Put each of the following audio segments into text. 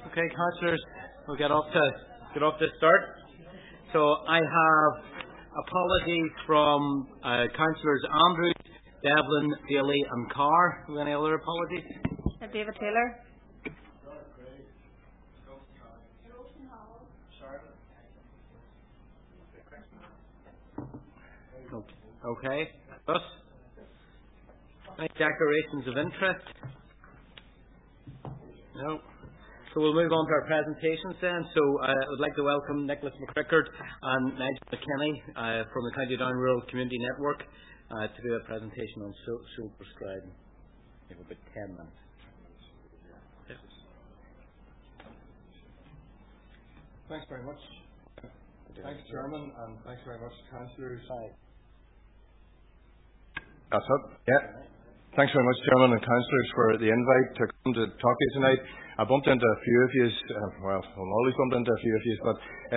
Okay, councillors, we'll get off to start. So I have apologies from councillors Andrews, Devlin, Daly and Carr. Have any other apologies? David Taylor. Okay. Us? Any declarations of interest? No. So we'll move on to our presentations then. So I would like to welcome Nicholas McCrickard and Nigel McKinney from the County Down Rural Community Network to do a presentation on social prescribing. We have about 10 minutes. Yeah. Thanks very much. Thanks, Chairman, and thanks very much, councillors. That's it. Yeah. Thanks very much, Chairman and councillors, for the invite to come to talk to you tonight. I bumped into a few of you, I'm always bumped into a few of you, but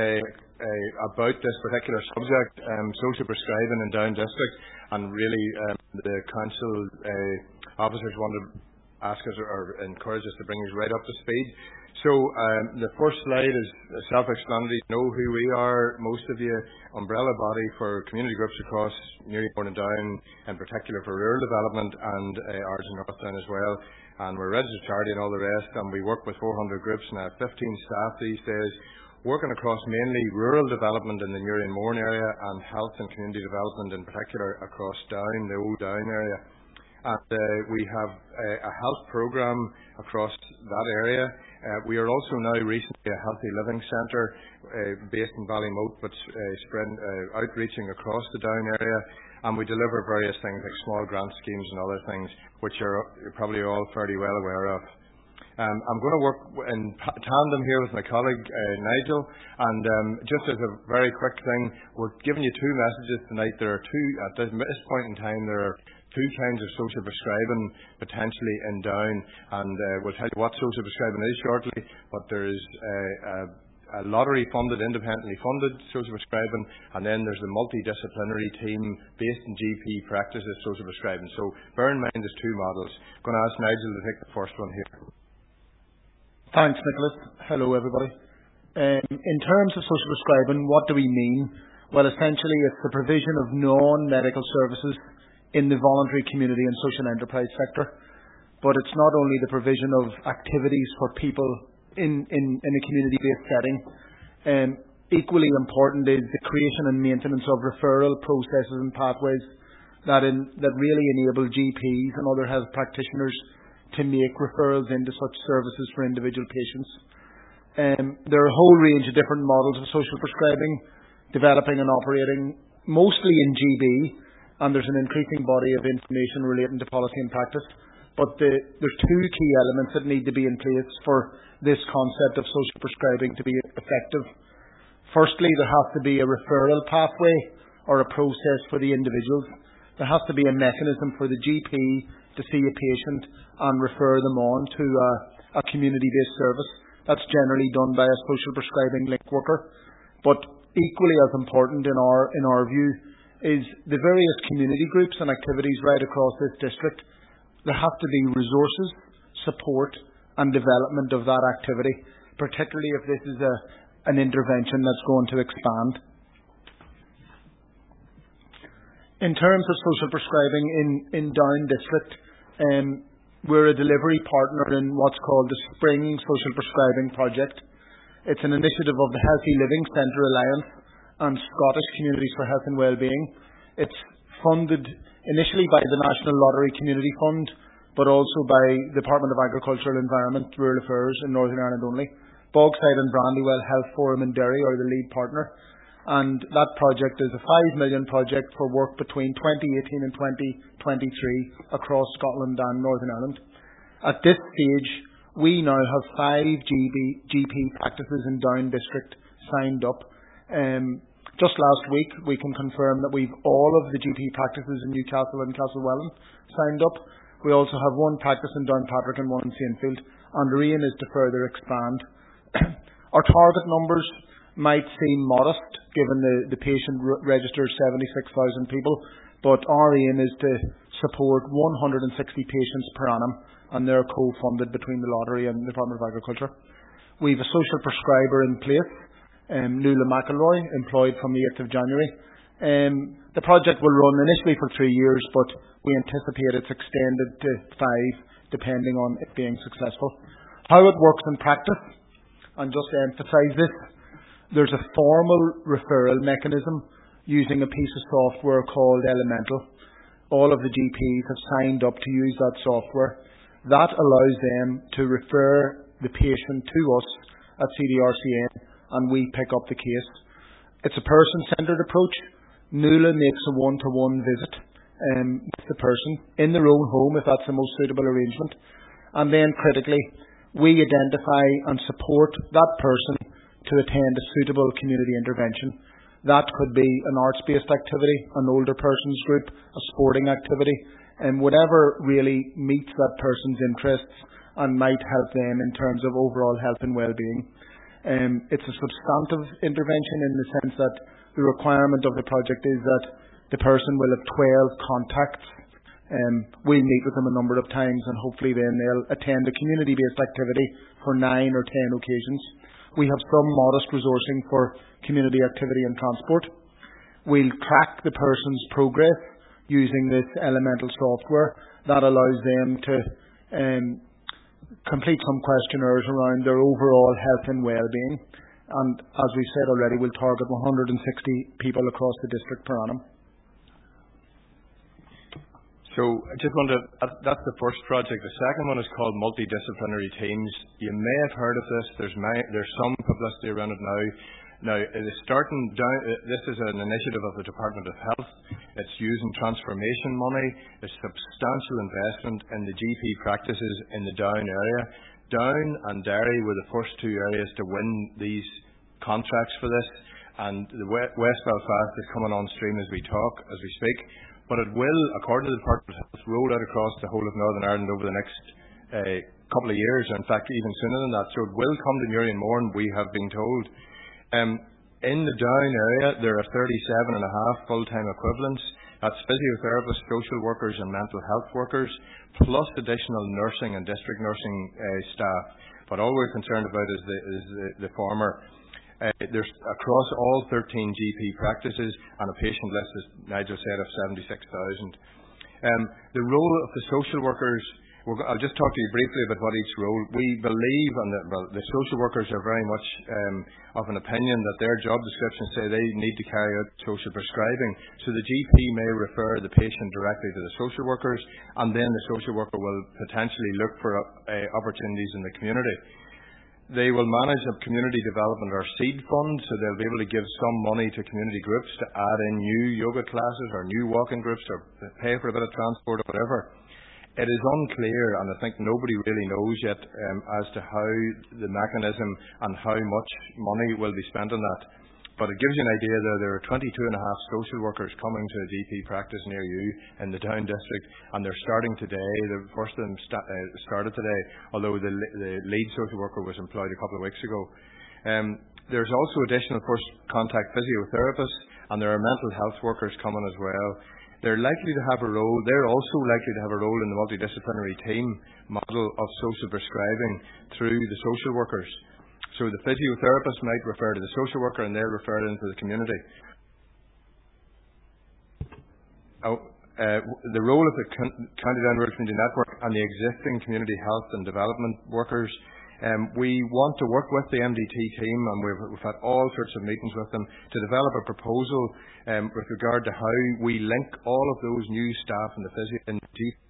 about this particular subject, social prescribing in Down District, and really the council officers want to ask us or encourage us to bring us right up to speed. So the first slide is self-explanatory. You know who we are, most of you, umbrella body for community groups across Newryport and Down, in particular for rural development, and ours in North Down as well. And we're a registered charity and all the rest, and we work with 400 groups and have 15 staff these days, working across mainly rural development in the Newry and Mourne area, and health and community development in particular across Down, the old Down area. And we have a health programme across that area. We are also now recently a healthy living centre based in Ballymote, but outreaching across the Down area. And we deliver various things like small grant schemes and other things, which you're probably all fairly well aware of. I'm going to work in tandem here with my colleague Nigel, and just as a very quick thing, we're giving you two messages tonight. There are two, at this point in time, there are two kinds of social prescribing potentially in Down, and we'll tell you what social prescribing is shortly, but there is a lottery-funded, independently funded social prescribing, and then there's the multidisciplinary team based in GP practices social prescribing. So bear in mind there's two models. I'm going to ask Nigel to take the first one here. Thanks, Nicholas. Hello, everybody. In terms of social prescribing, what do we mean? Well, essentially it's the provision of non-medical services in the voluntary community and social enterprise sector. But it's not only the provision of activities for people in a community-based setting. Equally important is the creation and maintenance of referral processes and pathways that really enable GPs and other health practitioners to make referrals into such services for individual patients. There are a whole range of different models of social prescribing, developing and operating, mostly in GB, and there's an increasing body of information relating to policy and practice. But there's two key elements that need to be in place for this concept of social prescribing to be effective. Firstly, there has to be a referral pathway or a process for the individuals. There has to be a mechanism for the GP to see a patient and refer them on to a community-based service. That's generally done by a social prescribing link worker. But equally as important in our view is the various community groups and activities right across this district. There have to be resources, support and development of that activity, particularly if this is an intervention that's going to expand. In terms of social prescribing in Down District, we're a delivery partner in what's called the Spring Social Prescribing Project. It's an initiative of the Healthy Living Centre Alliance and Scottish Communities for Health and Wellbeing. It's funded initially by the National Lottery Community Fund, but also by the Department of Agriculture and Environment, Rural Affairs in Northern Ireland only. Bogside and Brandywell Health Forum in Derry are the lead partner, and that project is a $5 million project for work between 2018 and 2023 across Scotland and Northern Ireland. At this stage, we now have 5 GP practices in Down District signed up. Just last week, we can confirm that we've all of the GP practices in Newcastle and Castlewellan signed up. We also have one practice in Downpatrick and one in Saintfield, and our aim is to further expand. Our target numbers might seem modest, given the patient register 76,000 people, but our aim is to support 160 patients per annum, and they're co-funded between the Lottery and the Department of Agriculture. We have a social prescriber in place, Nuala McElroy, employed from the 8th of January. The project will run initially for 3 years, but we anticipate it's extended to 5, depending on it being successful. How it works in practice, and just to emphasise this, there's a formal referral mechanism using a piece of software called Elemental. All of the GPs have signed up to use that software. That allows them to refer the patient to us at CDRCN, and we pick up the case. It's a person-centred approach. Nuala makes a one-to-one visit with the person in their own home, if that's the most suitable arrangement. And then, critically, we identify and support that person to attend a suitable community intervention. That could be an arts-based activity, an older person's group, a sporting activity, and whatever really meets that person's interests and might help them in terms of overall health and well-being. It's a substantive intervention in the sense that the requirement of the project is that the person will have 12 contacts. We'll meet with them a number of times, and hopefully then they'll attend a community-based activity for 9 or 10 occasions. We have some modest resourcing for community activity and transport. We'll track the person's progress using this Elemental software. That allows them to complete some questionnaires around their overall health and well-being. And as we said already, we'll target 160 people across the district per annum. So I just wanted that's the first project. The second one is called Multidisciplinary Teams. You may have heard of this. There's some publicity around it now. Now, it is starting down. This is an initiative of the Department of Health. It's using transformation money. There's substantial investment in the GP practices in the Down area. Down and Derry were the first 2 areas to win these contracts for this, and the West Belfast is coming on stream as we speak. But it will, according to the Department of Health, roll out across the whole of Northern Ireland over the next couple of years, or in fact even sooner than that. So it will come to Newry-and-Mourne, we have been told. In the Down area, there are 37.5 full-time equivalents. That's physiotherapists, social workers and mental health workers, plus additional nursing and district nursing staff. But all we're concerned about is the former. There's across all 13 GP practices and a patient list, as Nigel said, of 76,000. The role of the social workers, I'll just talk to you briefly about what each role. We believe, and the social workers are very much of an opinion that their job descriptions say they need to carry out social prescribing. So the GP may refer the patient directly to the social workers, and then the social worker will potentially look for opportunities in the community. They will manage a community development or seed fund, so they'll be able to give some money to community groups to add in new yoga classes or new walking groups or pay for a bit of transport or whatever. It is unclear, and I think nobody really knows yet as to how the mechanism and how much money will be spent on that. But it gives you an idea that there are 22.5 social workers coming to a GP practice near you in the Down district, and they're starting today. The first of them started today, although the lead social worker was employed a couple of weeks ago. There's also additional first contact physiotherapists, and there are mental health workers coming as well. They're likely to have a role. They're also likely to have a role in the multidisciplinary team model of social prescribing through the social workers. So the physiotherapist might refer to the social worker, and they'll refer it into the community. The role of the County Down Rural Community Network and the existing community health and development workers. We want to work with the MDT team, and we've had all sorts of meetings with them to develop a proposal with regard to how we link all of those new staff in the physio and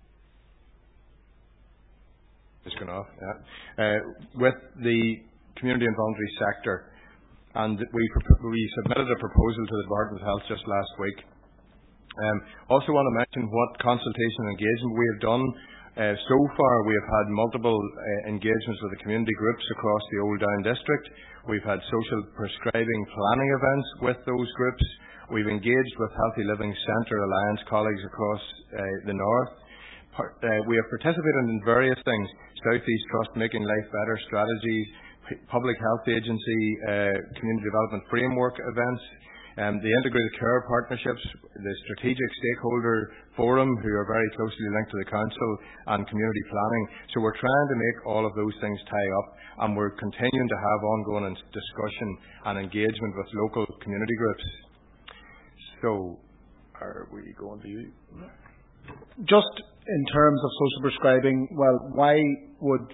with the community and voluntary sector. And we submitted a proposal to the Department of Health just last week. Also want to mention what consultation and engagement we have done. So far we have had multiple engagements with the community groups across the Old Down district. We've had social prescribing planning events with those groups. We've engaged with Healthy Living Centre Alliance colleagues across the north. We have participated in various things: South East Trust Making Life Better strategies, Public Health Agency community development framework events. The Integrated Care Partnerships, the Strategic Stakeholder Forum, who are very closely linked to the Council, and community planning. So we're trying to make all of those things tie up, and we're continuing to have ongoing discussion and engagement with local community groups. So, are we going to you? Just in terms of social prescribing, well, why would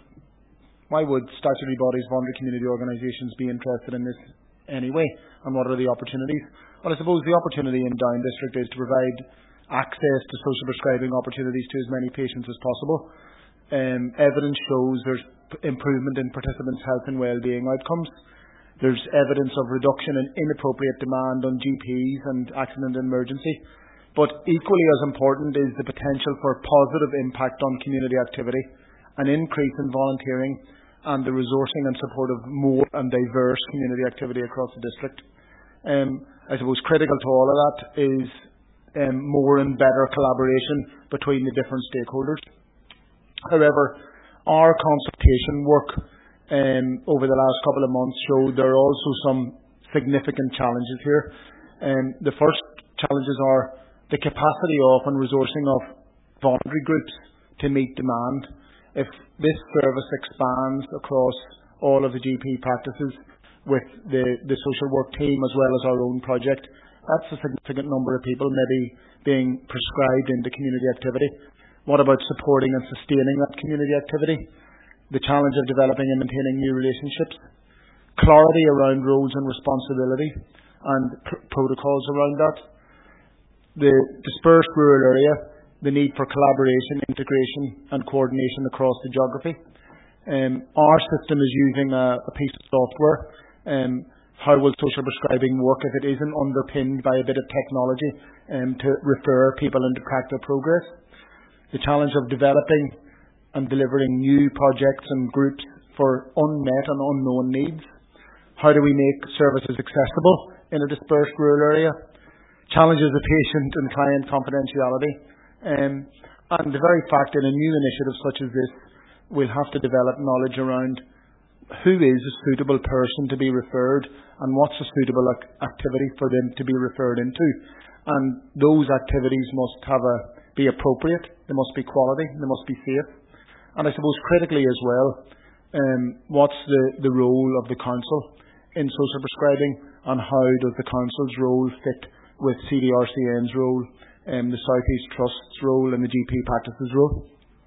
statutory bodies, voluntary community organisations be interested in this anyway, and what are the opportunities? Well, I suppose the opportunity in Down District is to provide access to social prescribing opportunities to as many patients as possible. Evidence shows there's improvement in participants' health and well-being outcomes. There's evidence of reduction in inappropriate demand on GPs and accident and emergency. But equally as important is the potential for positive impact on community activity, an increase in volunteering, and the resourcing and support of more and diverse community activity across the district. I suppose critical to all of that is more and better collaboration between the different stakeholders. However, our consultation work over the last couple of months showed there are also some significant challenges here. The first challenges are the capacity of and resourcing of voluntary groups to meet demand. If this service expands across all of the GP practices with the social work team as well as our own project, that's a significant number of people maybe being prescribed into community activity. What about supporting and sustaining that community activity? The challenge of developing and maintaining new relationships, clarity around roles and responsibility, and protocols around that. The dispersed rural area, the need for collaboration, integration and coordination across the geography. Our system is using a piece of software. How will social prescribing work if it isn't underpinned by a bit of technology to refer people into practical progress? The challenge of developing and delivering new projects and groups for unmet and unknown needs. How do we make services accessible in a dispersed rural area? Challenges of patient and client confidentiality. And the very fact in a new initiative such as this, we'll have to develop knowledge around who is a suitable person to be referred and what's a suitable activity for them to be referred into. And those activities must be appropriate, they must be quality, they must be safe. And I suppose critically as well, what's the role of the Council in social prescribing, and how does the Council's role fit with CDRCN's role, the South East Trust's role and the GP practices role?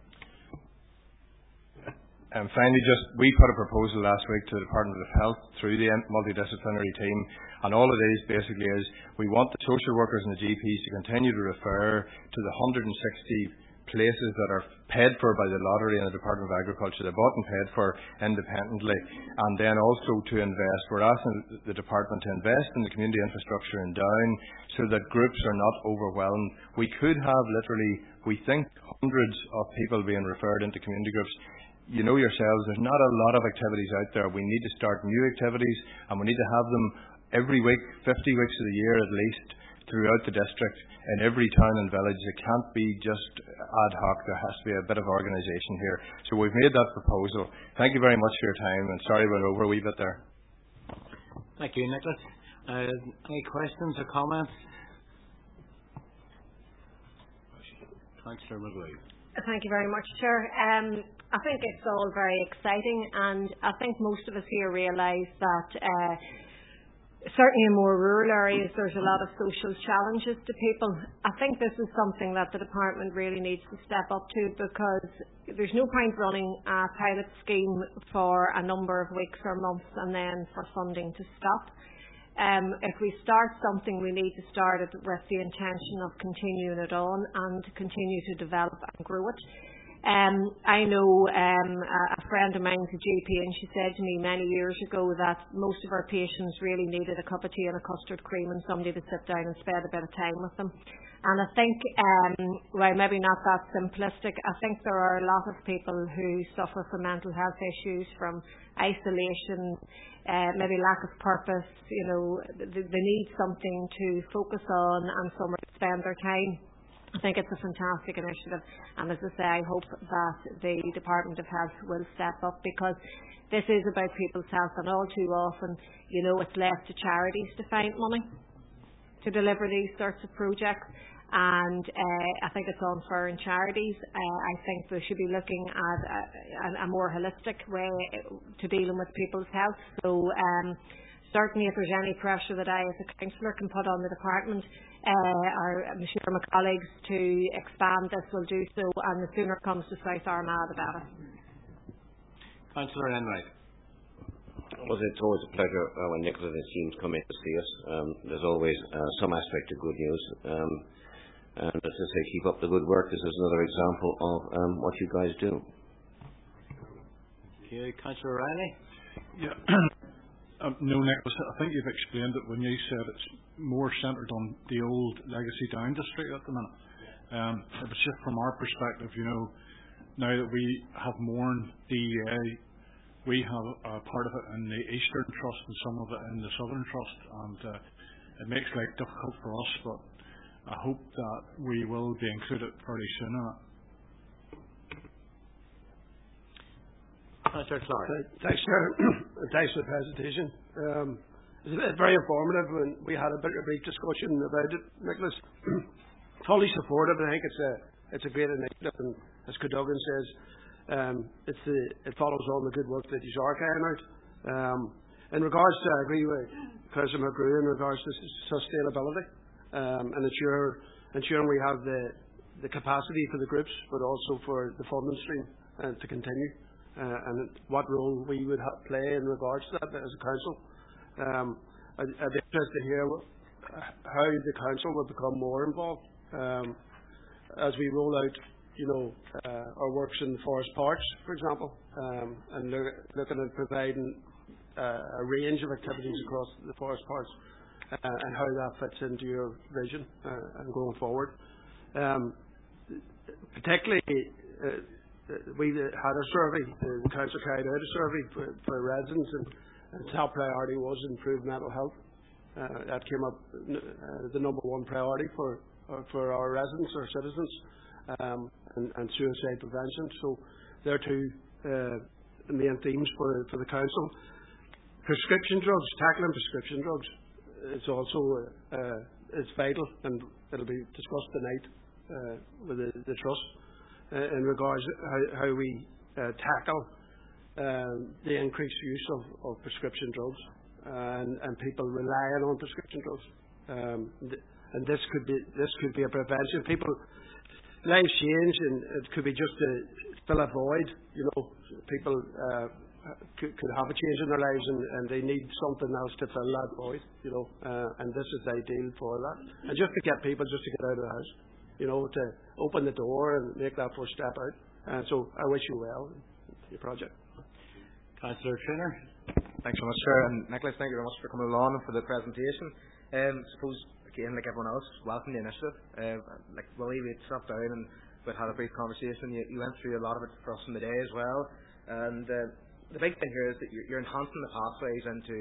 And finally, we put a proposal last week to the Department of Health through the multidisciplinary team, and all it is basically is we want the social workers and the GPs to continue to refer to the 160 places that are paid for by the lottery and the Department of Agriculture. They're bought and paid for independently, and then also to invest. We're asking the department to invest in the community infrastructure in Down so that groups are not overwhelmed. We could have literally, we think, hundreds of people being referred into community groups. You know yourselves, there's not a lot of activities out there. We need to start new activities, and we need to have them every week, 50 weeks of the year at least, throughout the district, in every town and village. It can't be just ad hoc. There has to be a bit of organisation here. So we've made that proposal. Thank you very much for your time, and sorry we went over a wee bit there. Thank you, Nicholas. Any questions or comments? Councillor McGuire. Thank you very much, Chair. I think it's all very exciting, and I think most of us here realise that certainly in more rural areas there's a lot of social challenges to people. I think this is something that the department really needs to step up to, because there's no point running a pilot scheme for a number of weeks or months and then for funding to stop. If we start something, we need to start it with the intention of continuing it on and to continue to develop and grow it. I know a friend of mine's a GP, and she said to me many years ago that most of our patients really needed a cup of tea and a custard cream and somebody to sit down and spend a bit of time with them. And I think, while maybe not that simplistic, I think there are a lot of people who suffer from mental health issues, from isolation, maybe lack of purpose. You know, they need something to focus on and somewhere to spend their time. I think it's a fantastic initiative, and as I say, I hope that the Department of Health will step up, because this is about people's health, and all too often, you know, it's left to charities to find money. to deliver these sorts of projects. And I think it's unfair in charities. I think we should be looking at a more holistic way to dealing with people's health. So certainly if there's any pressure that I as a councillor can put on the department, or I'm sure my colleagues to expand this will do so, and the sooner it comes to South Armagh the better. Councillor Enright. Well, it's always a pleasure when Nicholas and his teams come in to see us. There's always some aspect of good news. And as I say, keep up the good work. This is another example of what you guys do. Okay, Councillor Riley. Yeah. No, Nicholas, I think you've explained it when you said it's more centred on the old legacy Down district at the minute. It was just from our perspective, now that we have Mourne DEA, we have a part of it in the Eastern Trust and some of it in the Southern Trust, and it makes life difficult for us, but I hope that we will be included fairly soon in it. Councillor Clark. Thanks, Chair. Thanks for the presentation. It was very informative, and we had a brief discussion about it, Nicholas. Fully supportive. I think it's a great initiative, and as Cadogan says, it follows on the good work that you are carrying out. In regards to, I agree with Councillor McGrew in regards to sustainability, and ensuring we have the capacity for the groups, but also for the funding stream to continue. And what role we would play in regards to that as a council. I'd be interested to hear how the council will become more involved as we roll out, our works in forest parks, for example, and looking at providing a range of activities across the forest parks, and how that fits into your vision and going forward. Particularly. We had a survey, the council carried out a survey for residents, and top priority was improved mental health. That came up the number one priority for our residents, our citizens, and suicide prevention. So there are two main themes for the council. Prescription drugs, tackling prescription drugs, it's also it's vital, and it'll be discussed tonight with the trust. In regards to how we tackle the increased use of prescription drugs and people relying on prescription drugs, and this could be a prevention. People lives change, and it could be just to fill a void. People could have a change in their lives, and they need something else to fill that void. And this is ideal for that, and just to get people just to get out of the house. To open the door and make that first step out. And so I wish you well in your project. Councillor Traynor. Thanks so much, Chair. And Nicholas, thank you very much for coming along and for the presentation. Suppose, again, like everyone else, welcome the initiative. Like Willie, we sat down and we had a brief conversation. You went through a lot of it for us in the day as well. And the big thing here is that you're enhancing the pathways into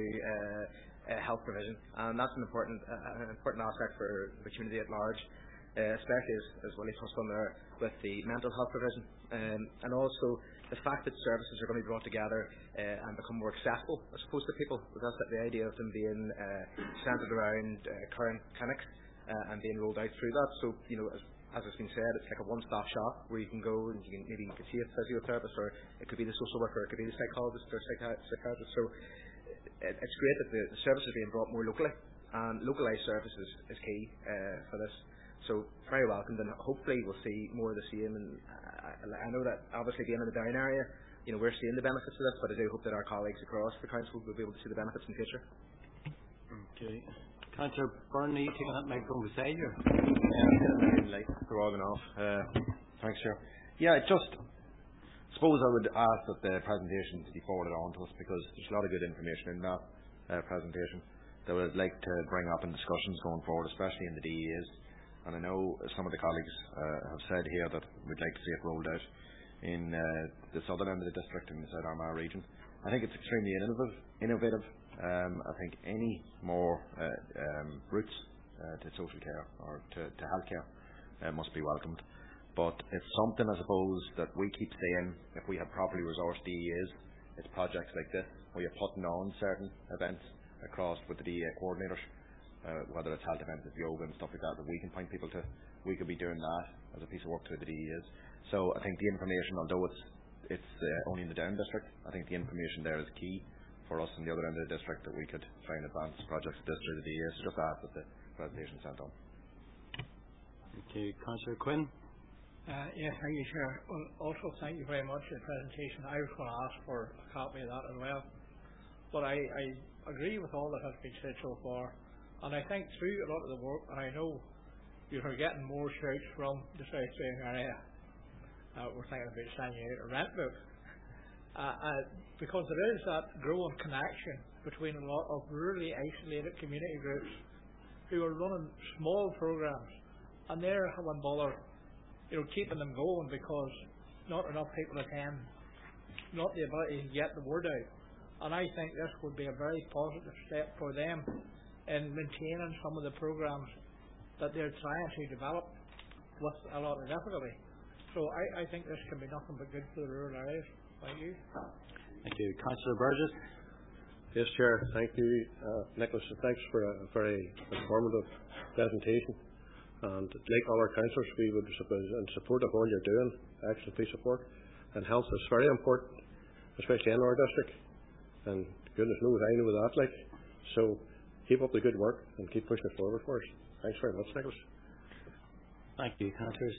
health provision. And that's an important aspect for the community at large. Especially as Willie touched on there with the mental health provision, and also the fact that services are going to be brought together and become more accessible, I suppose, to people. That's the idea of them being centred around current clinics and being rolled out through that. So, as has been said, it's like a one-stop shop where you can go and you can see a physiotherapist, or it could be the social worker, it could be the psychologist or psychiatrist. So it's great that the services are being brought more locally, and localised services is key for this. So very welcomed, and hopefully we'll see more of the same. And I know that obviously being in the Down area, we're seeing the benefits of this, but I do hope that our colleagues across the council will be able to see the benefits in the future. Okay. Councillor Byrne, are you taking that microphone beside you? Like throbbing off. Thanks, Chair. Yeah, suppose I would ask that the presentation to be forwarded on to us, because there's a lot of good information in that presentation that I'd like to bring up in discussions going forward, especially in the DEAs. And I know some of the colleagues have said here that we'd like to see it rolled out in the southern end of the district, in the South Armagh region. I think it's extremely innovative. I think any more routes to social care or to healthcare must be welcomed. But it's something, I suppose, that we keep saying, if we have properly resourced DEAs, it's projects like this where you're putting on certain events across with the DEA coordinators, whether it's health events, yoga and stuff like that we can point people to. We could be doing that as a piece of work through the DEAs. So I think the information, although it's only in the Down district, I think the information there is key for us in the other end of the district, that we could try and advance projects this through the DEAs. So just ask that the presentation sent on. Thank you. Councillor Quinn. Yes, thank you, Chair. Well, also, thank you very much for the presentation. I was going to ask for a copy of that as well. But I agree with all that has been said so far. And I think through a lot of the work, and I know you're getting more shouts from the South Down area, we're thinking about sending out a rent book. Because there is that growing connection between a lot of rurally isolated community groups who are running small programs, and they're having bother, keeping them going because not enough people attend, not the ability to get the word out. And I think this would be a very positive step for them in maintaining some of the programs that they're trying to develop with a lot of difficulty. So I think this can be nothing but good for the rural areas. Thank you. Thank you. Councillor Burgess. Yes, Chair. Thank you, Nicholas. Thanks for a very informative presentation. And like all our councillors, we would in support of all you're doing, excellent piece of work. And health is very important, especially in our district. And goodness knows I know that. So keep up the good work and keep pushing it forward for us. Thanks very much, Nicholas. Thank you, councillors.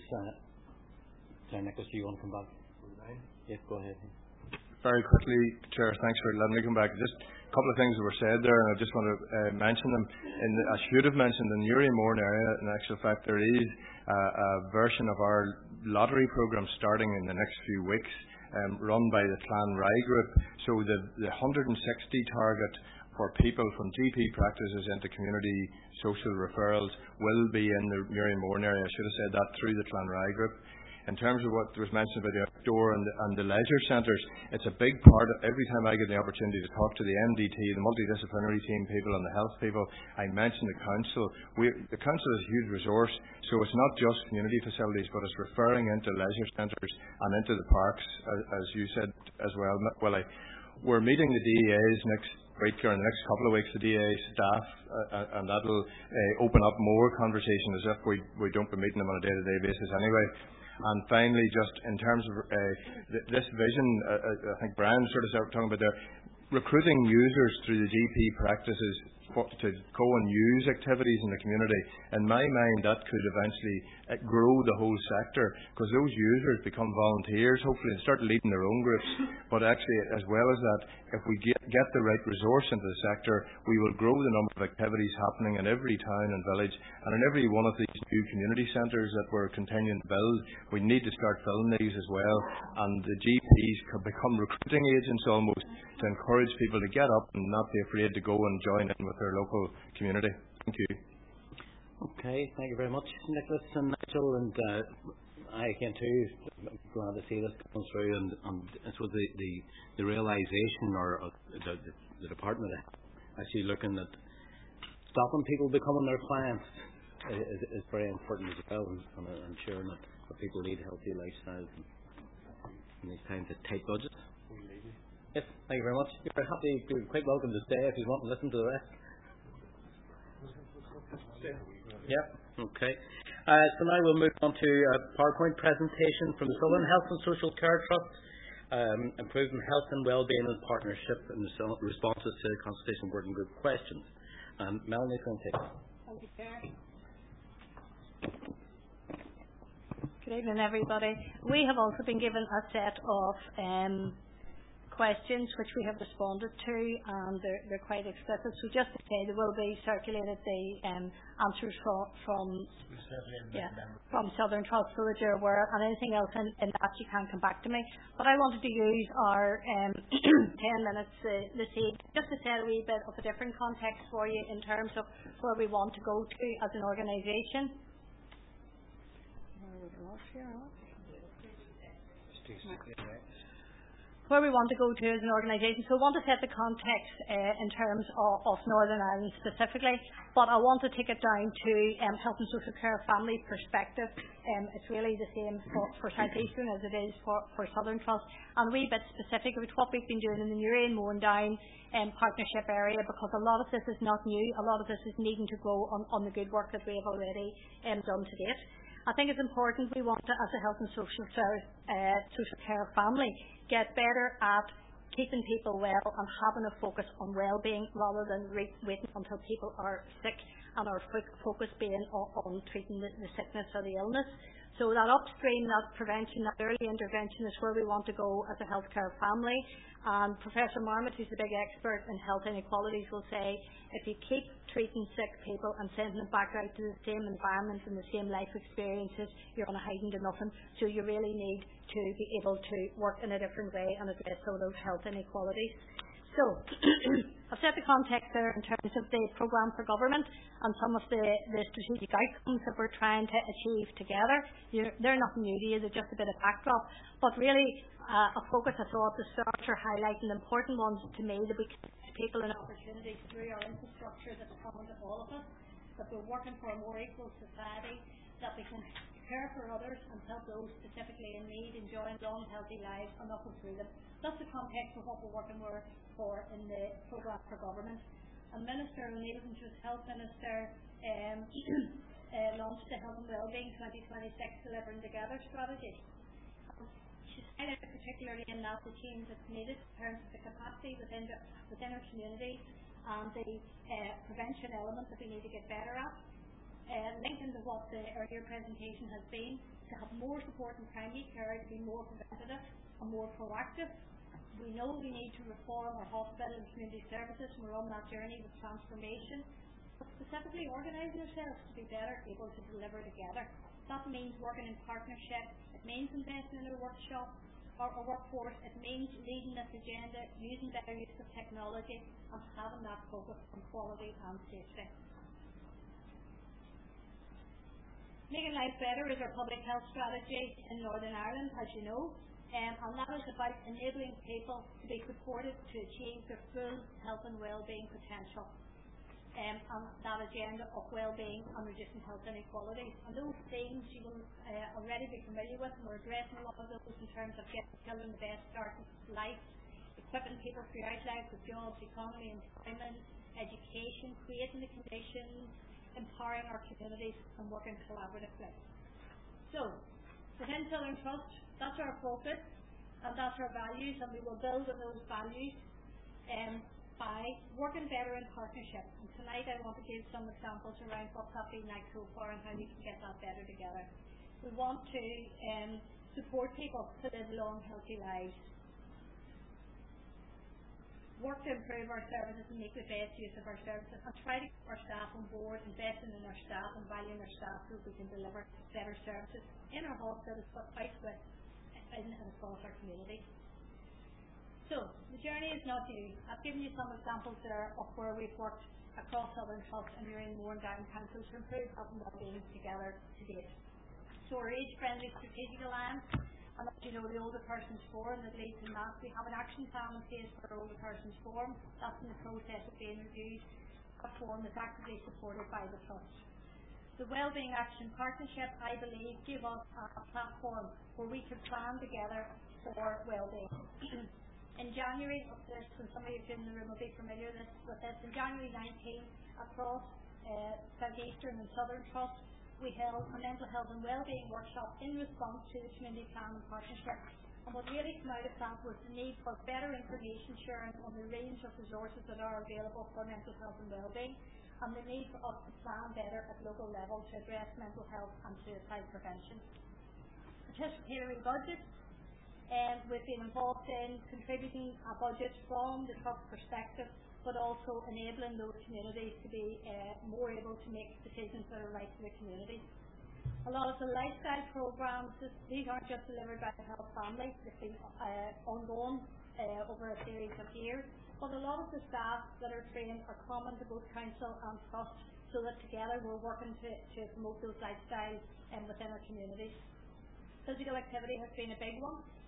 Nicholas, do you want to come back? Yes, go ahead. Very quickly, Chair, thanks for letting me come back. Just a couple of things that were said there, and I just want to mention them. I should have mentioned in the Uri Moore area, in actual fact, there is a version of our lottery programme starting in the next few weeks, run by the Clan Rye Group. So the 160 target for people from GP practices into community social referrals will be in the Uri Moore area. I should have said that through the Clan Rye Group. In terms of what was mentioned about the outdoor and the leisure centres, it's a big part of every time I get the opportunity to talk to the MDT, the multidisciplinary team people and the health people, I mention the council. The council is a huge resource, so it's not just community facilities, but it's referring into leisure centres and into the parks, as you said as well. We're meeting the DEAs next week or in the next couple of weeks, the DEA staff, and that will open up more conversation, as if we don't be meeting them on a day-to-day basis anyway. And finally, just in terms of this vision, I think Brian sort of started talking about there, recruiting users through the GP practices to go and use activities in the community. In my mind, that could eventually grow the whole sector, because those users become volunteers, hopefully, and start leading their own groups. But actually, as well as that, if we get the right resource into the sector, we will grow the number of activities happening in every town and village, and in every one of these new community centres that we're continuing to build. We need to start filling these as well, and the GPs could become recruiting agents almost, to encourage people to get up and not be afraid to go and join in with their local community. Thank you. Okay, thank you very much, Nicholas and Nigel, and I again too, I'm glad to see this come through, and it's with the realisation or the department actually looking at stopping people becoming their clients is very important as well, and ensuring that people lead healthy lifestyles in these times of tight budgets. Yes, thank you very much. You're happy to quite welcome to stay if you want to listen to the rest. Yeah, okay. So now we'll move on to a PowerPoint presentation from the Southern Health and Social Care Trust, improving health and wellbeing in partnership and responses to consultation working group questions. Melanie's going to take it. Thank you, Chair. Good evening, everybody. We have also been given a set of questions which we have responded to, and they're quite explicit. So just to say, they will be circulated, the answers from Southern Trust, so that you're aware, and anything else in that you can come back to me. But I wanted to use our 10 minutes this evening just to set a wee bit of a different context for you in terms of where we want to go to as an organisation. where we want to go to as an organisation. So I want to set the context in terms of Northern Ireland specifically, but I want to take it down to health and social care family perspective. It's really the same for South Eastern as it is for Southern Trust, and a wee bit specific with what we've been doing in the Newry and Mourne partnership area, because a lot of this is not new. A lot of this is needing to grow on the good work that we have already done to date. I think it's important we want to, as a health and social care family, get better at keeping people well and having a focus on well-being rather than waiting until people are sick, and our focus being on treating the sickness or the illness. So that upstream, that prevention, that early intervention is where we want to go as a healthcare family. And Professor Marmot, who's a big expert in health inequalities, will say if you keep treating sick people and sending them back out to the same environment and the same life experiences, you're going to hide into nothing. So you really need to be able to work in a different way and address some of those health inequalities. So, I've set the context there in terms of the programme for government and some of the strategic outcomes that we're trying to achieve together. They're nothing new to you, they're just a bit of backdrop. But really, a focus I thought to start are highlighting the important ones to me, that we connect people and opportunities through our infrastructure that's common to all of us, that we're working for a more equal society, that we can care for others and help those specifically in need, enjoying long, healthy lives and nothing through them. That's the context of what we're working for in the programme for government. And Minister O'Neill, who's just Health Minister, launched the Health and Wellbeing 2026 Delivering Together strategy. She's highlighted particularly in that the change that's needed in terms of the capacity within our communities and the prevention element that we need to get better at. Linked into what the earlier presentation has been, to have more support in primary care, to be more preventative and more proactive. We know we need to reform our hospital and community services, and we're on that journey with transformation. But specifically organising ourselves to be better able to deliver together. That means working in partnership, it means investing in our workforce, it means leading this agenda, using better use of technology, and having that focus on quality and safety. Making Life Better is our public health strategy in Northern Ireland, as you know, and that is about enabling people to be supported to achieve their full health and wellbeing potential, and that agenda of wellbeing and reducing health inequalities. And those themes you will already be familiar with, and we're addressing a lot of those in terms of getting children the best start in life, equipping people throughout life with jobs, economy, employment, education, creating the conditions, empowering our communities and working collaboratively. So, within Southern Trust, that's our focus and that's our values, and we will build on those values by working better in partnership. And tonight I want to give some examples around what's that been like so far and how we can get that better together. We want to support people to live long, healthy lives. Work to improve our services and make the best use of our services, and try to keep our staff on board, investing in our staff and valuing our staff so we can deliver better services in our hospitals, but out with and across our community. So, the journey is not new. I've given you some examples there of where we've worked across Southern Trust and Newry and Mourne councils to improve health and wellbeing together to date. So, our age-friendly strategic alliance, and as you know, the Older Persons Forum that leads in that, we have an action plan in place for our Older Persons Forum. That's in the process of being reviewed. That forum is actively supported by the Trust. The Wellbeing Action Partnership, I believe, gave us a platform where we could plan together for wellbeing. In January of this, and some of you in the room will be familiar with this, in January 19, across South Eastern and Southern Trust, we held a mental health and wellbeing workshop in response to the community plan and partnership. And what really came out of that was the need for better information sharing on the range of resources that are available for mental health and wellbeing, and the need for us to plan better at local level to address mental health and suicide prevention. Participatory budget. We've been involved in contributing a budget from the Trust perspective, but also enabling those communities to be more able to make decisions that are right for the community. A lot of the lifestyle programs, these aren't just delivered by the health family, they've been ongoing over a series of years, but a lot of the staff that are trained are common to both council and trust, so that together we're working to promote those lifestyles within our communities. Physical activity has been a big one.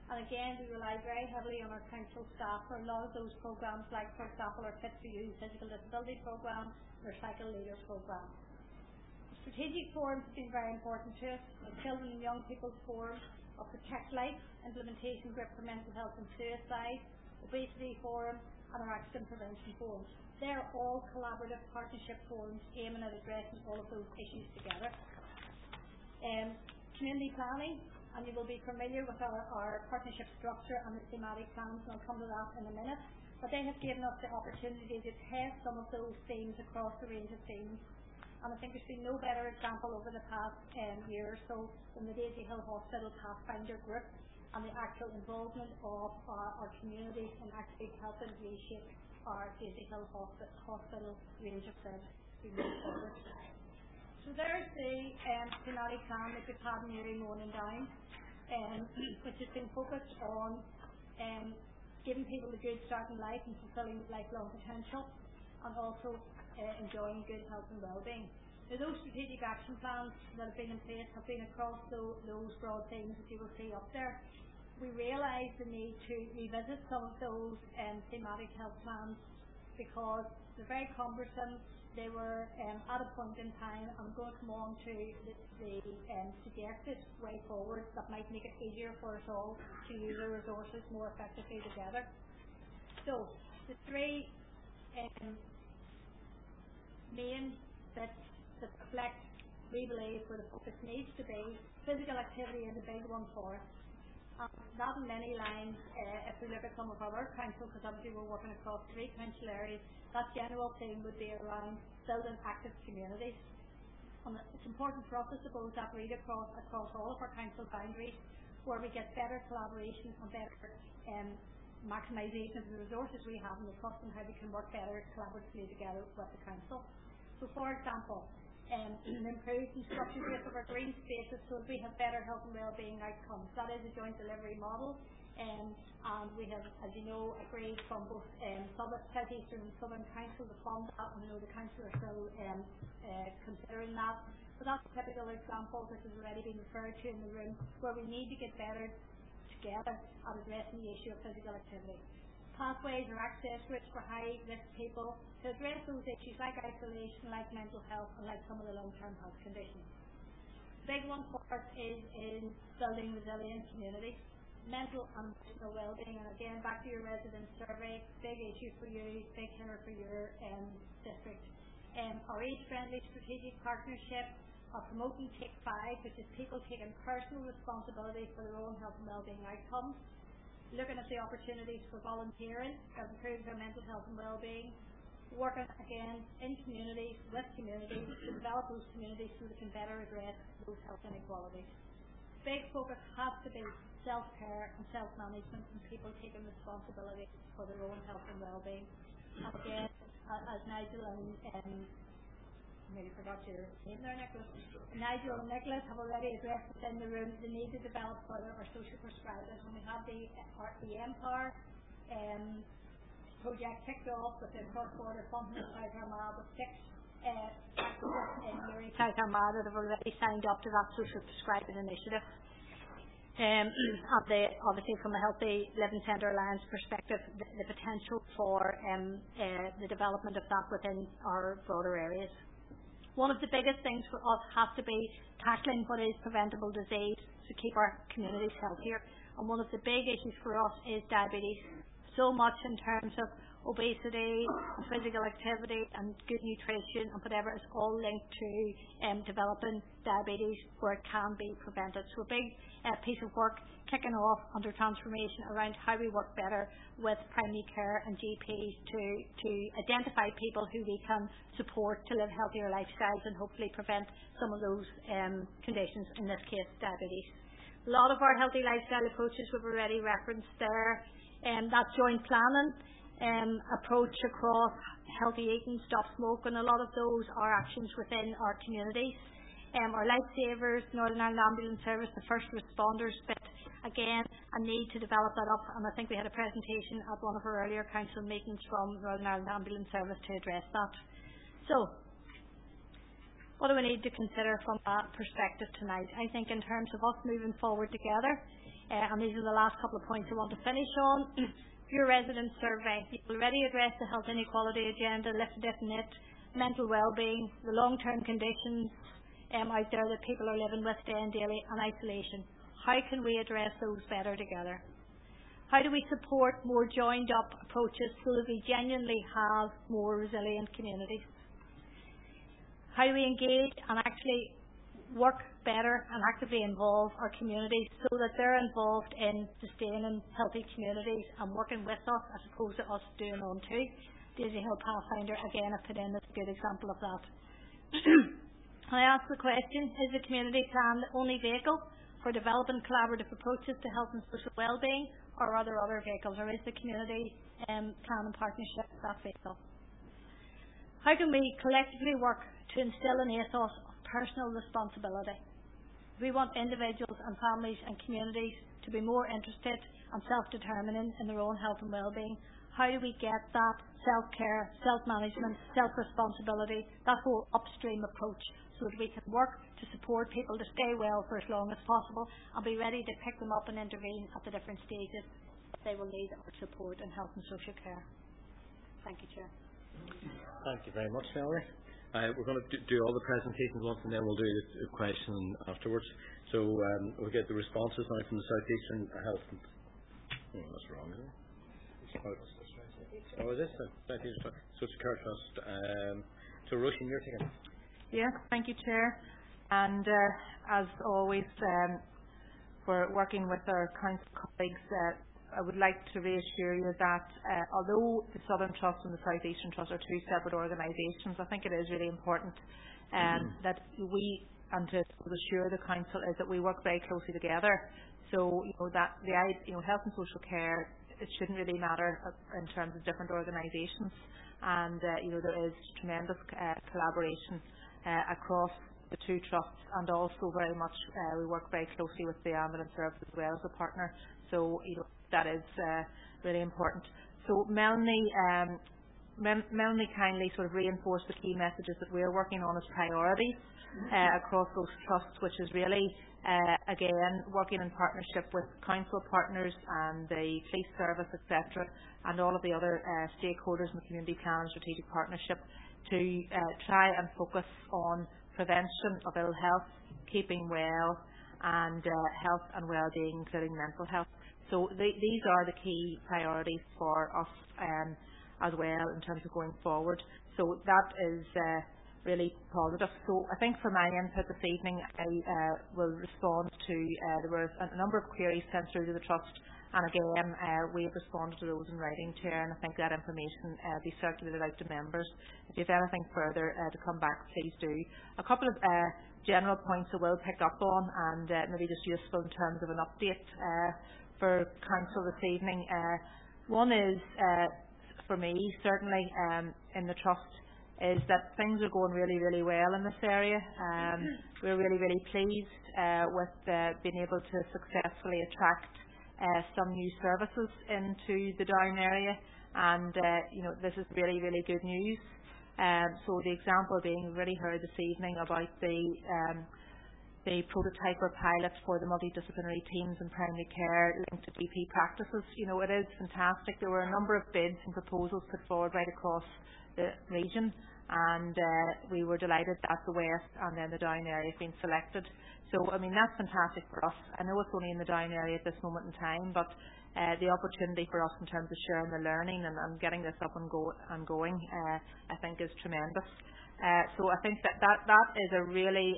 And again, we rely very heavily on our council staff for a lot of those programmes, like, for example, our Fit for You physical disability programme, our Cycle Leader programme. Strategic forums have been very important to us. The Children and Young People's Forum, our Protect Life Implementation Group for Mental Health and Suicide, Obesity Forum, and our Accident Prevention Forums. They are all collaborative partnership forums aiming at addressing all of those issues together. Community planning, and you will be familiar with our partnership structure and the thematic plans, and I'll come to that in a minute. But they have given us the opportunity to test some of those themes across the range of themes. And I think there's been no better example over the past year or so than the Daisy Hill Hospital Pathfinder Group and the actual involvement of our communities in actually helping reshape our Daisy Hill Hospital range of services to move forward. So there's the thematic plan that we've had nearly moaning down, which has been focused on giving people a good start in life and fulfilling lifelong potential, and also enjoying good health and well-being. Now, those strategic action plans that have been in place have been across those broad themes that you will see up there. We realised the need to revisit some of those thematic health plans because they're very cumbersome. They were at a point in time. I'm going to come on to the suggested way forward that might make it easier for us all to use our resources more effectively together. So the three main bits that reflect, we believe, where the focus needs to be. Physical activity is a big one for us. Not in many lines, if we look at some of our other councils, because obviously we're working across 3 council areas, that general theme would be around building active communities. And it's important for us, I suppose, that read across all of our council boundaries, where we get better collaboration and better maximisation of the resources we have and the trust in how we can work better collaboratively together with the council. So, for example, improved and structured use of our green spaces so that we have better health and wellbeing outcomes. That is a joint delivery model, and we have, as you know, agreed from both South Eastern and Southern Council to fund that, and I know the council are still considering that. But that's a typical example, which has already been referred to in the room, where we need to get better together at addressing the issue of physical activity. Pathways or access routes for high-risk people to address those issues like isolation, like mental health, and like some of the long-term health conditions. The big one for us is in building resilient communities, mental and emotional well-being, and again, back to your resident survey, big issue for you, big hitter for your district. Our age-friendly strategic partnership, our promoting Take 5, which is people taking personal responsibility for their own health and well-being outcomes, looking at the opportunities for volunteering that improves our mental health and well-being, working again in communities, with communities, to develop those communities so they can better address those health inequalities. Big focus has to be self-care and self-management and people taking responsibility for their own health and well-being. And again, as Nigel and maybe forgot your name there, Nicholas. Nigel and Nicholas have already addressed within the room the need to develop further our social prescribers. And we have the Empower project kicked off with the cross-border funding in South Armagh with 6 activists in South Armagh that have already signed up to that social prescribing initiative. And obviously from a Healthy Living Centre Alliance perspective, the potential for the development of that within our broader areas. One of the biggest things for us has to be tackling what is preventable disease to keep our communities healthier. And one of the big issues for us is diabetes. So much in terms of obesity, physical activity and good nutrition and whatever is all linked to developing diabetes where it can be prevented. So a big piece of work kicking off under transformation around how we work better with primary care and GPs to identify people who we can support to live healthier lifestyles and hopefully prevent some of those conditions, in this case diabetes. A lot of our healthy lifestyle approaches we've already referenced there. That joint planning approach across healthy eating, stop smoking, a lot of those are actions within our communities. Our lifesavers, Northern Ireland Ambulance Service, the first responders bit, again, a need to develop that up, and I think we had a presentation at one of our earlier council meetings from Northern Ireland Ambulance Service to address that. So, what do we need to consider from that perspective tonight? I think in terms of us moving forward together, And these are the last couple of points I want to finish on. Your resident survey. You've already addressed the health inequality agenda, lifted it and it, mental well-being, the long-term conditions out there that people are living with day and daily, and isolation. How can we address those better together? How do we support more joined-up approaches so that we genuinely have more resilient communities? How do we engage and actually work better and actively involve our communities so that they're involved in sustaining healthy communities and working with us as opposed to us doing on too? Daisy Hill Pathfinder, again, I put in as a good example of that. I ask the question, is the community plan the only vehicle for developing collaborative approaches to health and social well-being, or are there other vehicles, or is the community plan and partnership that vehicle? How can we collectively work to instil an ethos of personal responsibility? We want individuals and families and communities to be more interested and self-determining in their own health and well-being. How do we get that self-care, self-management, self-responsibility, that whole upstream approach, so that we can work to support people to stay well for as long as possible and be ready to pick them up and intervene at the different stages they will need our support in health and social care. Thank you, Chair. Thank you very much, Valerie. We're going to do all the presentations once, and then we'll do the question afterwards. So we'll get the responses now from the South Eastern Health. Oh, that's wrong, isn't it? Oh, is this the South Eastern Social Care Trust? So, Roisin, you're taking. Yes, thank you, Chair. And as always, we're working with our council colleagues. I would like to reassure you that although the Southern Trust and the South Eastern Trust are two separate organisations, I think it is really important that we, and to assure the council, is that we work very closely together. So that the health and social care, it shouldn't really matter in terms of different organisations, and there is tremendous collaboration across the two trusts, and also very much we work very closely with the ambulance service as well as a partner. So that is really important. So Melanie kindly sort of reinforced the key messages that we're working on as priorities across those trusts, which is really again working in partnership with council partners and the police service, etc., and all of the other stakeholders in the community plan and strategic partnership to try and focus on prevention of ill health, keeping well, and health and well-being, including mental health. So these are the key priorities for us as well in terms of going forward. So that is really positive. So I think for my input this evening, I will respond to there were a number of queries sent through to the Trust, and again we have responded to those in writing, Chair, and I think that information be circulated out to members. If you have anything further to come back, please do. A couple of general points I will pick up on, and maybe just useful in terms of an update for Council this evening. One is, for me, certainly in the Trust, is that things are going really, really well in this area. We're really, really pleased with being able to successfully attract some new services into the Down area, and this is really, really good news. So the example being, we've already heard this evening about the prototype or pilot for the multidisciplinary teams in primary care linked to GP practices. It is fantastic. There were a number of bids and proposals put forward right across the region, and we were delighted that the West and then the Down area have been selected. So, that's fantastic for us. I know it's only in the Down area at this moment in time, but the opportunity for us in terms of sharing the learning and getting this up and going, I think is tremendous. So I think that is a really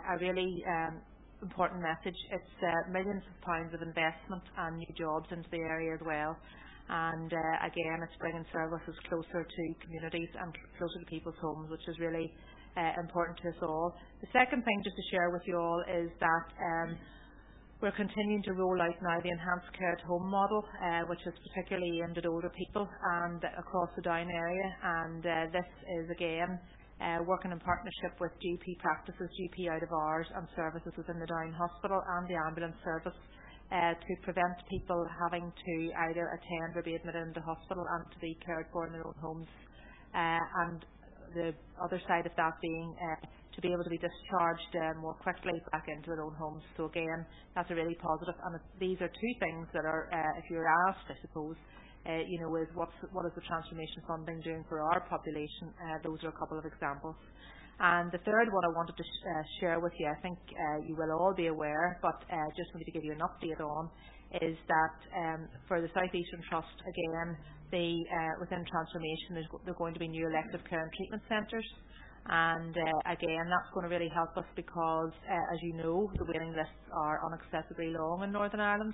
important message. It's millions of pounds of investment and new jobs into the area as well. And again, it's bringing services closer to communities and closer to people's homes, which is really important to us all. The second thing just to share with you all is that we're continuing to roll out now the enhanced care at home model, which is particularly aimed at older people and across the Down area. And this is again working in partnership with GP practices, GP out of hours, and services within the Down Hospital and the ambulance service, to prevent people having to either attend or be admitted into hospital and to be cared for in their own homes. And the other side of that being to be able to be discharged more quickly back into their own homes. So again, that's a really positive. And these are two things that are, if you're asked, I suppose, is what is the transformation funding doing for our population? Those are a couple of examples. And the third one I wanted to share with you, I think you will all be aware, but just wanted to give you an update on, is that for the South Eastern Trust, again, within transformation, there are going to be new elective care and treatment centres. And again, that's going to really help us because, as you know, the waiting lists are unacceptably long in Northern Ireland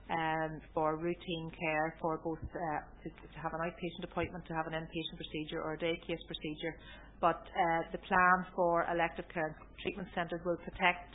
for routine care, for both to have an outpatient appointment, to have an inpatient procedure or a day case procedure. But the plan for elective care and treatment centres will protect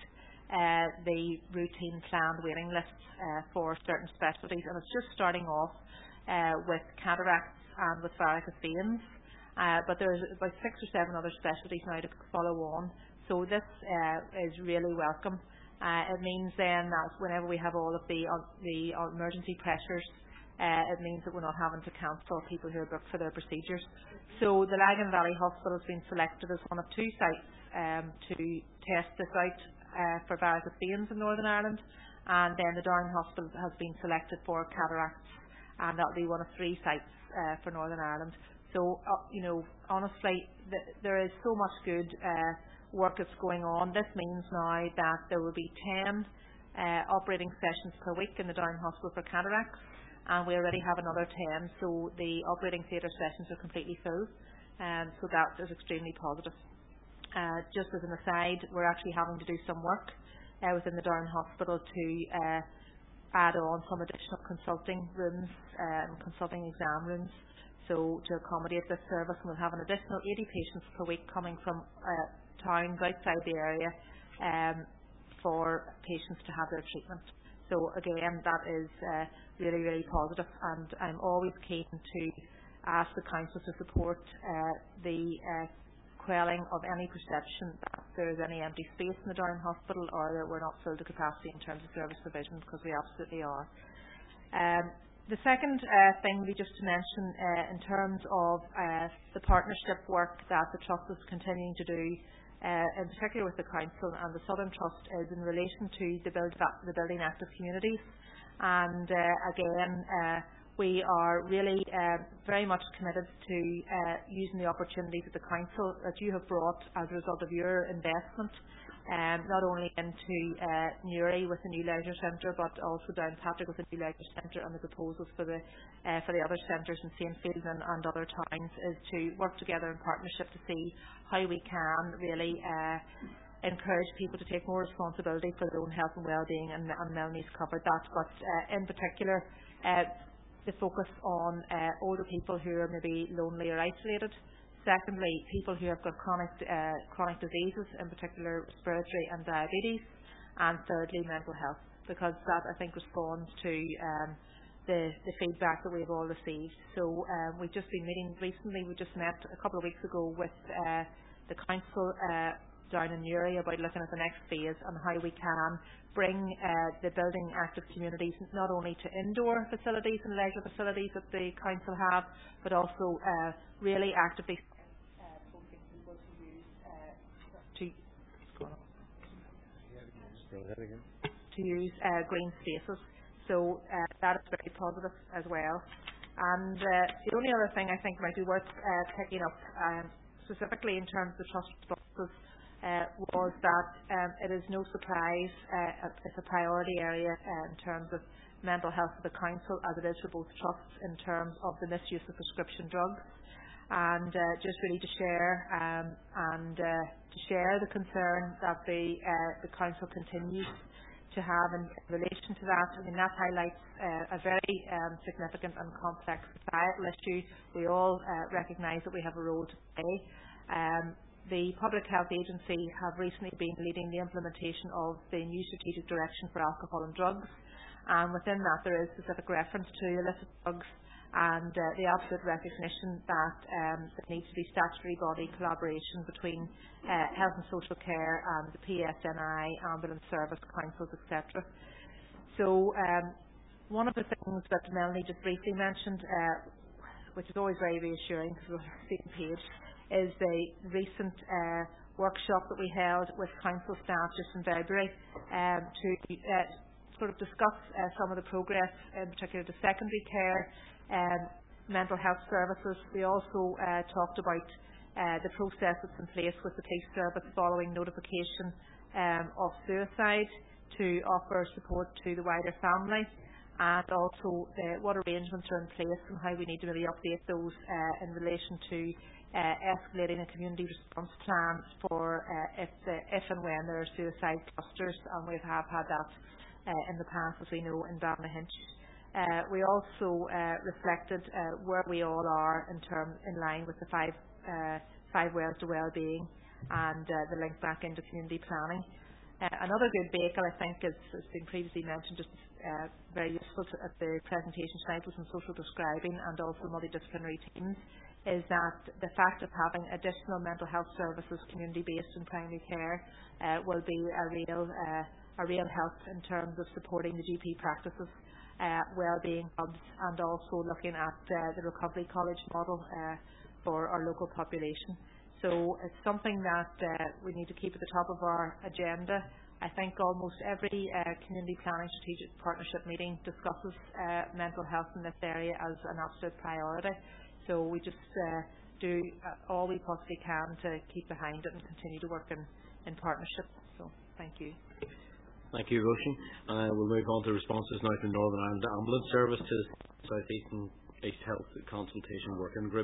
the routine planned waiting lists for certain specialties. And it's just starting off with cataracts and with varicose veins. But there's about 6 or 7 other specialties now to follow on. So this is really welcome. It means then that whenever we have all of the emergency pressures, it means that we're not having to cancel people who are booked for their procedures. So the Lagan Valley Hospital has been selected as one of 2 sites to test this out for varicose veins in Northern Ireland, and then the Down Hospital has been selected for cataracts, and that'll be one of 3 sites for Northern Ireland. So, honestly, there is so much good work that's going on. This means now that there will be 10 operating sessions per week in the Down Hospital for cataracts, and we already have another 10, so the operating theatre sessions are completely full, so that is extremely positive. Just as an aside, we're actually having to do some work within the Down Hospital to add on some additional consulting rooms, consulting exam rooms, so to accommodate this service. And we'll have an additional 80 patients per week coming from towns outside the area for patients to have their treatment. So again, that is really, really positive, and I'm always keen to ask the Council to support the quelling of any perception that there is any empty space in the Down Hospital or that we're not filled to capacity in terms of service provision, because we absolutely are. The second thing we just to mention in terms of the partnership work that the Trust is continuing to do, in particular with the Council and the Southern Trust, is in relation to the Building Active Communities. And again, we are really very much committed to using the opportunities that the Council that you have brought as a result of your investment, not only into Newry with the new leisure centre, but also Downpatrick with the new leisure centre, and the proposals for the other centres in Saintfield and other towns, is to work together in partnership to see how we can really encourage people to take more responsibility for their own health and well-being, and Melanie's covered that. But in particular, the focus on older people who are maybe lonely or isolated. Secondly, people who have got chronic diseases, in particular respiratory and diabetes. And thirdly, mental health, because that, I think, responds to the feedback that we've all received. So we've just been meeting recently. We just met a couple of weeks ago with the Council down in Newry about looking at the next phase and how we can bring the Building Active Communities not only to indoor facilities and leisure facilities that the Council have, but also really actively coaching people to use green spaces. So that is very positive as well. And the only other thing I think might be worth picking up, specifically in terms of the Trust responses, was that it is no surprise it's a priority area in terms of mental health for the Council, as it is for both Trusts in terms of the misuse of prescription drugs. And just really to share the concern that the Council continues to have in relation to that. I mean, that highlights a very significant and complex societal issue. We all recognise that we have a role to play. The Public Health Agency have recently been leading the implementation of the new strategic direction for alcohol and drugs, and within that there is specific reference to illicit drugs and the absolute recognition that there needs to be statutory body collaboration between health and social care and the PSNI, ambulance service, councils, etc. So one of the things that Melanie just briefly mentioned, which is always very reassuring because we're on the same page, is the recent workshop that we held with council staff just in February to sort of discuss some of the progress, in particular the secondary care, mental health services. We also talked about the process that's in place with the police service following notification of suicide to offer support to the wider family, and also what arrangements are in place and how we need to really update those in relation to escalating a community response plan for if and when there are suicide clusters, and we have had that in the past, as we know, in Ballynahinch. We also reflected where we all are in line with the five Wells to Wellbeing and the link back into community planning. Another good vehicle, I think, has been previously mentioned, just very useful at the presentation tonight, was in social prescribing and also multidisciplinary teams, is that the fact of having additional mental health services community-based in primary care will be a real help in terms of supporting the GP practices, wellbeing hubs, and also looking at the recovery college model for our local population. So it's something that we need to keep at the top of our agenda. I think almost every community planning strategic partnership meeting discusses mental health in this area as an absolute priority. So we just do all we possibly can to keep behind it and continue to work in partnership. So thank you. Thank you, Roisin. We'll move on to responses now from Northern Ireland Ambulance Service to South East and East Health Consultation Working Group.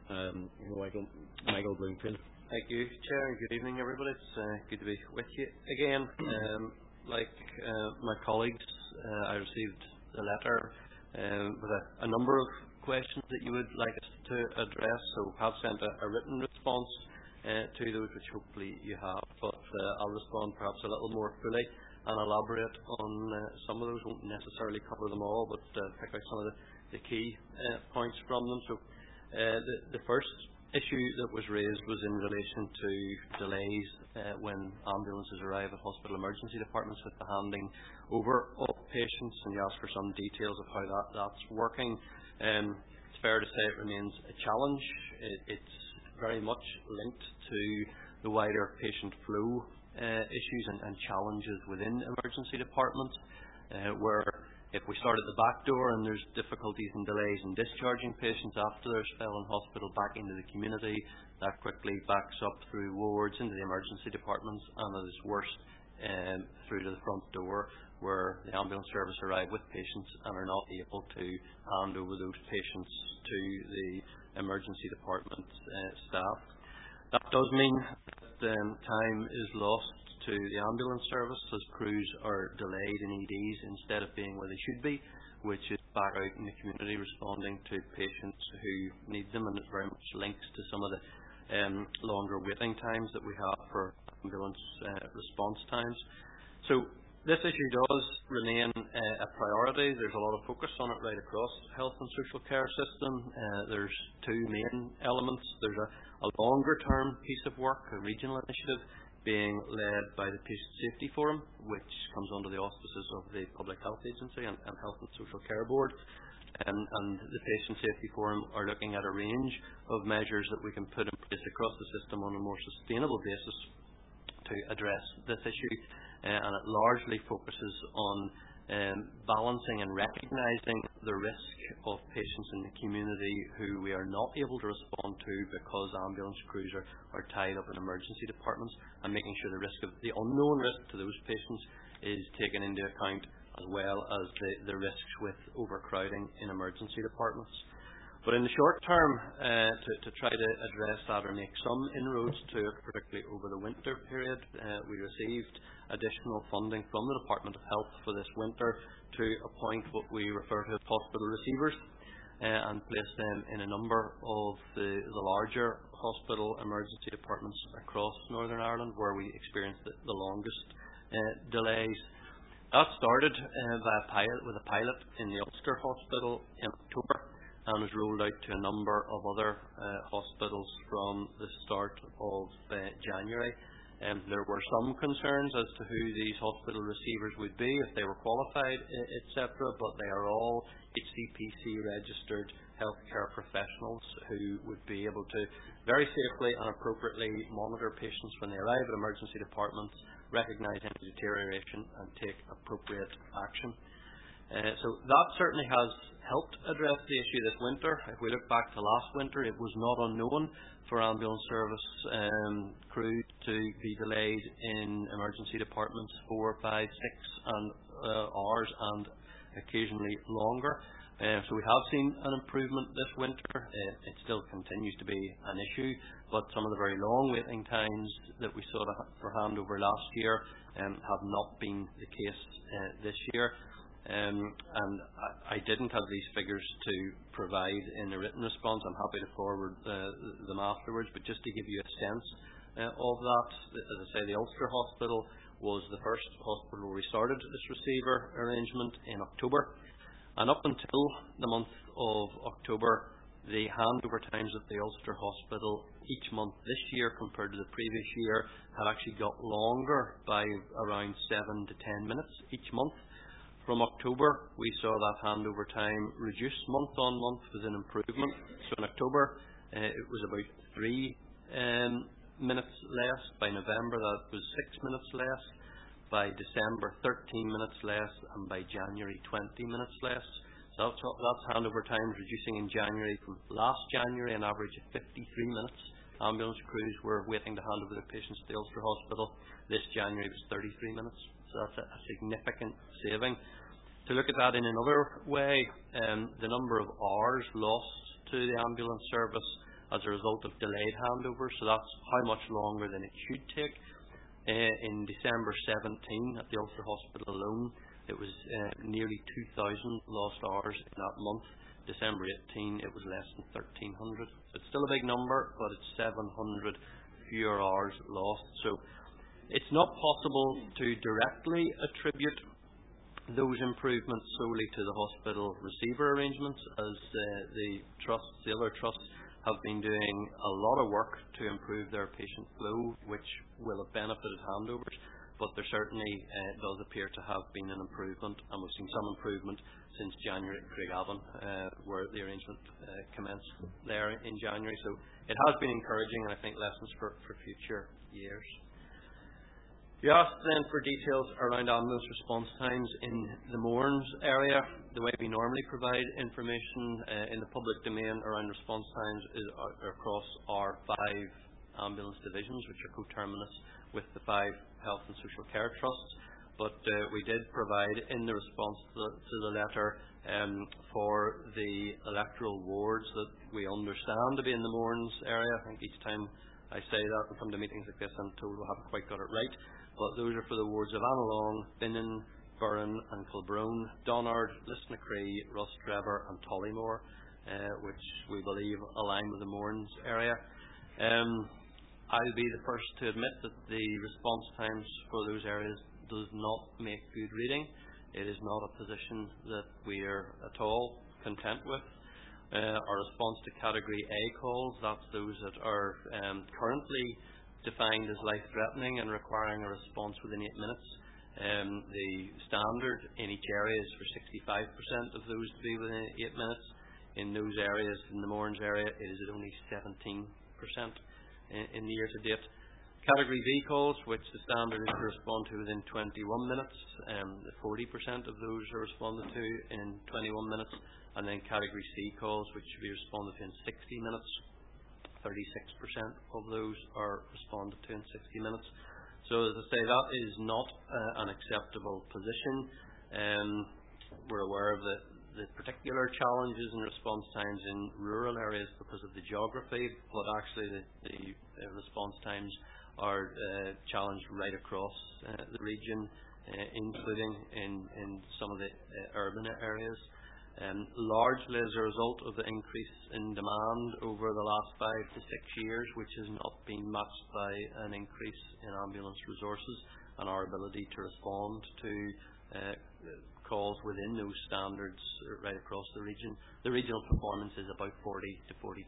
Michael Bloomfield. Thank you, Chair, and good evening, everybody. It's good to be with you again. Like my colleagues, I received a letter with a number of questions that you would like us to address, so have sent a written response to those, which hopefully you have, but I'll respond perhaps a little more fully and elaborate on some of those. Won't necessarily cover them all, but pick out some of the key points from them. So the first issue that was raised was in relation to delays when ambulances arrive at hospital emergency departments with the handing over of patients, and you asked for some details of how that's working. It's fair to say it remains a challenge. It's very much linked to the wider patient flow issues and challenges within emergency departments, where if we start at the back door and there's difficulties and delays in discharging patients after their spell in hospital back into the community, that quickly backs up through wards into the emergency departments, and it is worse through to the front door, where the ambulance service arrive with patients and are not able to hand over those patients to the emergency department staff. That does mean that time is lost to the ambulance service as crews are delayed in EDs instead of being where they should be, which is back out in the community responding to patients who need them, and it very much links to some of the longer waiting times that we have for ambulance response times. So this issue does remain a priority. There's a lot of focus on it right across the health and social care system. There's two main elements. There's a longer term piece of work, a regional initiative being led by the Patient Safety Forum, which comes under the auspices of the Public Health Agency and Health and Social Care Board. And the Patient Safety Forum are looking at a range of measures that we can put in place across the system on a more sustainable basis to address this issue. And it largely focuses on balancing and recognising the risk of patients in the community who we are not able to respond to because ambulance crews are tied up in emergency departments, and making sure the unknown risk to those patients is taken into account, as well as the risks with overcrowding in emergency departments. But in the short term, to try to address that or make some inroads to it, particularly over the winter period, we received additional funding from the Department of Health for this winter to appoint what we refer to as hospital receivers and place them in a number of the larger hospital emergency departments across Northern Ireland where we experienced the longest delays. That started with a pilot in the Ulster Hospital in October and was rolled out to a number of other hospitals from the start of January. There were some concerns as to who these hospital receivers would be, if they were qualified, etc., but they are all HCPC registered healthcare professionals who would be able to very safely and appropriately monitor patients when they arrive at emergency departments, recognise any deterioration and take appropriate action. So that certainly has helped address the issue this winter. If we look back to last winter, it was not unknown for ambulance service crew to be delayed in emergency departments 4, 5, 6 hours and occasionally longer. So we have seen an improvement this winter. It still continues to be an issue, but some of the very long waiting times that we saw for handover last year have not been the case this year. And I didn't have these figures to provide in a written response. I'm happy to forward them afterwards, but just to give you a sense of that, as I say, the Ulster Hospital was the first hospital where we started this receiver arrangement in October. And up until the month of October, the handover times at the Ulster Hospital each month this year compared to the previous year had actually got longer by around 7 to 10 minutes each month. From October, we saw that handover time reduce month on month with an improvement. So in October, it was about 3 minutes less. By November, that was 6 minutes less. By December, 13 minutes less. And by January, 20 minutes less. So that's handover time reducing in January. From last January, an average of 53 minutes. Ambulance crews were waiting to hand over their patients to the Ulster Hospital. This January was 33 minutes. So that's a significant saving. To look at that in another way, the number of hours lost to the ambulance service as a result of delayed handovers, so that's how much longer than it should take. In December 17, at the Ulster Hospital alone, it was nearly 2,000 lost hours in that month. December 18, it was less than 1,300. So it's still a big number, but it's 700 fewer hours lost. So it's not possible to directly attribute those improvements solely to the hospital receiver arrangements, as the other trusts have been doing a lot of work to improve their patient flow, which will have benefited handovers, but there certainly does appear to have been an improvement, and we've seen some improvement since January at Craigavon, where the arrangement commenced there in January. So it has been encouraging, and I think lessons for future years. You asked then for details around ambulance response times in the Mournes area. The way we normally provide information in the public domain around response times is across our 5 ambulance divisions, which are coterminous with the 5 health and social care trusts. But we did provide in the response to the letter for the electoral wards that we understand to be in the Mournes area. I think each time I say that and come to meetings like this, I'm told we haven't quite got it right. But those are for the wards of Annalong, Binnan, Burren and Kilbrone, Donard, Lisnacree, Rostrevor and Tollymore, which we believe align with the Mournes area. I'll be the first to admit that the response times for those areas does not make good reading. It is not a position that we are at all content with. Our response to Category A calls, that's those that are currently defined as life-threatening and requiring a response within 8 minutes. The standard in each area is for 65% of those to be within 8 minutes. In those areas, in the Mournes area, it is at only 17% in the year to date. Category B calls, which the standard is to respond to within 21 minutes, 40% of those are responded to in 21 minutes. And then Category C calls, which should be responded to in 60 minutes. 36% of those are responded to in 60 minutes. So as I say, that is not an acceptable position. We're aware of the particular challenges in response times in rural areas because of the geography, but actually the response times are challenged right across the region, including in some of the urban areas. Largely as a result of the increase in demand over the last 5 to 6 years, which has not been matched by an increase in ambulance resources and our ability to respond to calls within those standards right across the region. The regional performance is about 40 to 42%.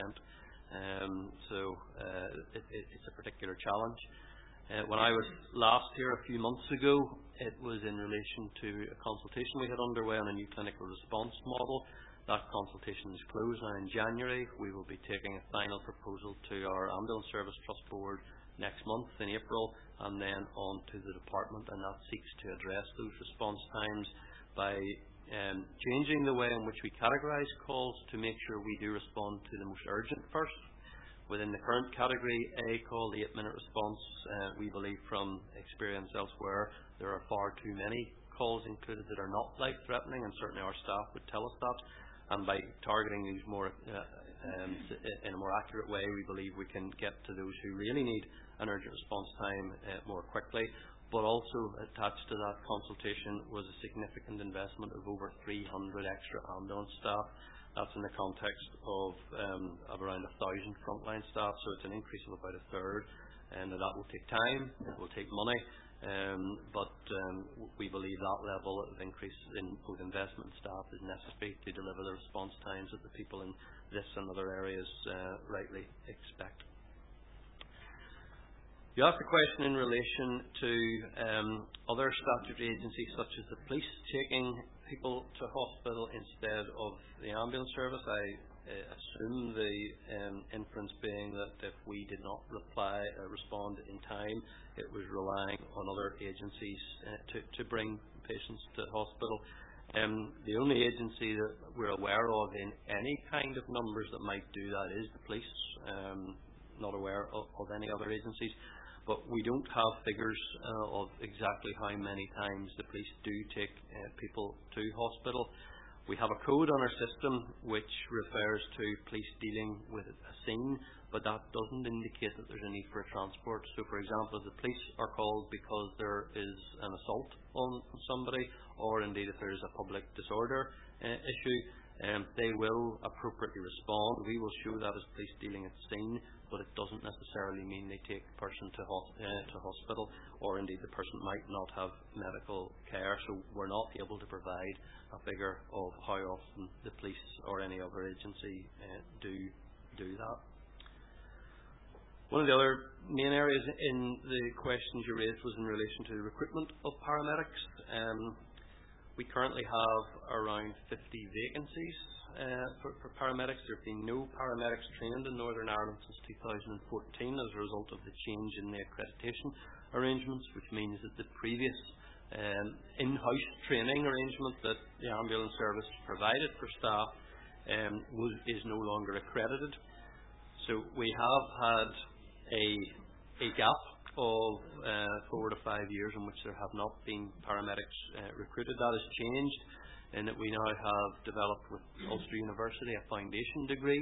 So it's a particular challenge. When I was last here a few months ago, it was in relation to a consultation we had underway on a new clinical response model That consultation is closed now. In January, we will be taking a final proposal to our Ambulance Service Trust Board next month in April, and then on to the department, and that seeks to address those response times by changing the way in which we categorise calls to make sure we do respond to the most urgent first. Within the current category A call, the 8-minute response, we believe from experience elsewhere, there are far too many calls included that are not life-threatening, and certainly our staff would tell us that. And by targeting these more in a more accurate way, we believe we can get to those who really need an urgent response time more quickly. But also attached to that consultation was a significant investment of over 300 extra ambulance staff. That's in the context of around 1,000 frontline staff, so it's an increase of about a third. And that will take time, it will take money, but we believe that level of increase in both investment and staff is necessary to deliver the response times that the people in this and other areas rightly expect. You asked a question in relation to other statutory agencies such as the police taking people to hospital instead of the ambulance service. I assume the inference being that if we did not respond in time, it was relying on other agencies to bring patients to hospital. The only agency that we're aware of in any kind of numbers that might do that is the police. Not aware of any other agencies. But we don't have figures of exactly how many times the police do take people to hospital. We have a code on our system which refers to police dealing with a scene, but that doesn't indicate that there's a need for a transport. So, for example, if the police are called because there is an assault on somebody, or indeed if there is a public disorder issue, they will appropriately respond. We will show that as police dealing at scene, but it doesn't necessarily mean they take the person to hospital, or indeed the person might not have medical care. So we're not able to provide a figure of how often the police or any other agency do that. One of the other main areas in the questions you raised was in relation to the recruitment of paramedics. We currently have around 50 vacancies for paramedics. There have been no paramedics trained in Northern Ireland since 2014 as a result of the change in the accreditation arrangements, which means that the previous in-house training arrangement that the ambulance service provided for staff is no longer accredited. So we have had a gap of 4 to 5 years in which there have not been paramedics recruited. That has changed in that we now have developed with Ulster University a foundation degree,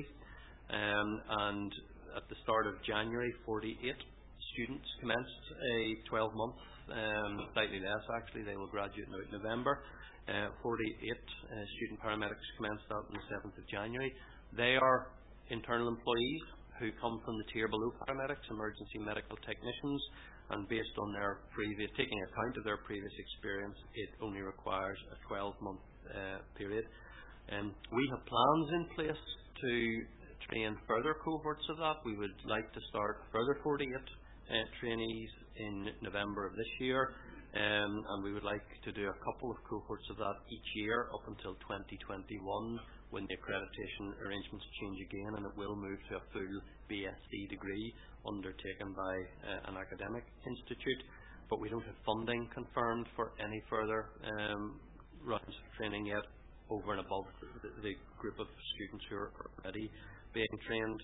and at the start of January 48 students commenced a 12-month, slightly less actually, they will graduate now in November. 48 student paramedics commenced that on the 7th of January. They are internal employees who come from the tier below paramedics, emergency medical technicians, and based on their taking account of their previous experience, it only requires a 12-month period. We have plans in place to train further cohorts of that. We would like to start further 48 trainees in November of this year, and we would like to do a couple of cohorts of that each year up until 2021, when the accreditation arrangements change again, and it will move to a full BSc degree undertaken by an academic institute. But we don't have funding confirmed for any further rounds of training yet over and above the group of students who are already being trained.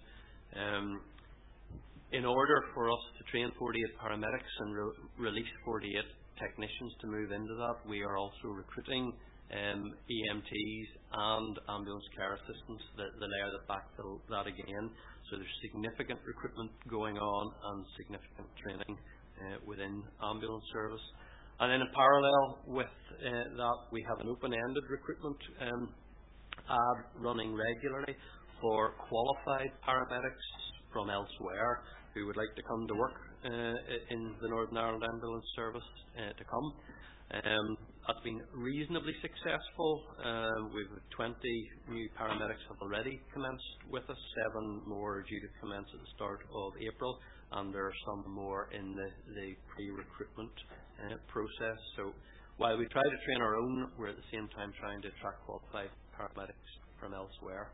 In order for us to train 48 paramedics and release 48 technicians to move into that, we are also recruiting EMTs and ambulance care assistants, the layer that backfill that again. So there's significant recruitment going on and significant training within ambulance service. And then in parallel with that, we have an open-ended recruitment ad running regularly for qualified paramedics from elsewhere who would like to come to work in the Northern Ireland Ambulance Service to come. That's been reasonably successful. We've 20 new paramedics have already commenced with us. 7 more are due to commence at the start of April, and there are some more in the pre-recruitment process. So while we try to train our own, we're at the same time trying to attract qualified paramedics from elsewhere.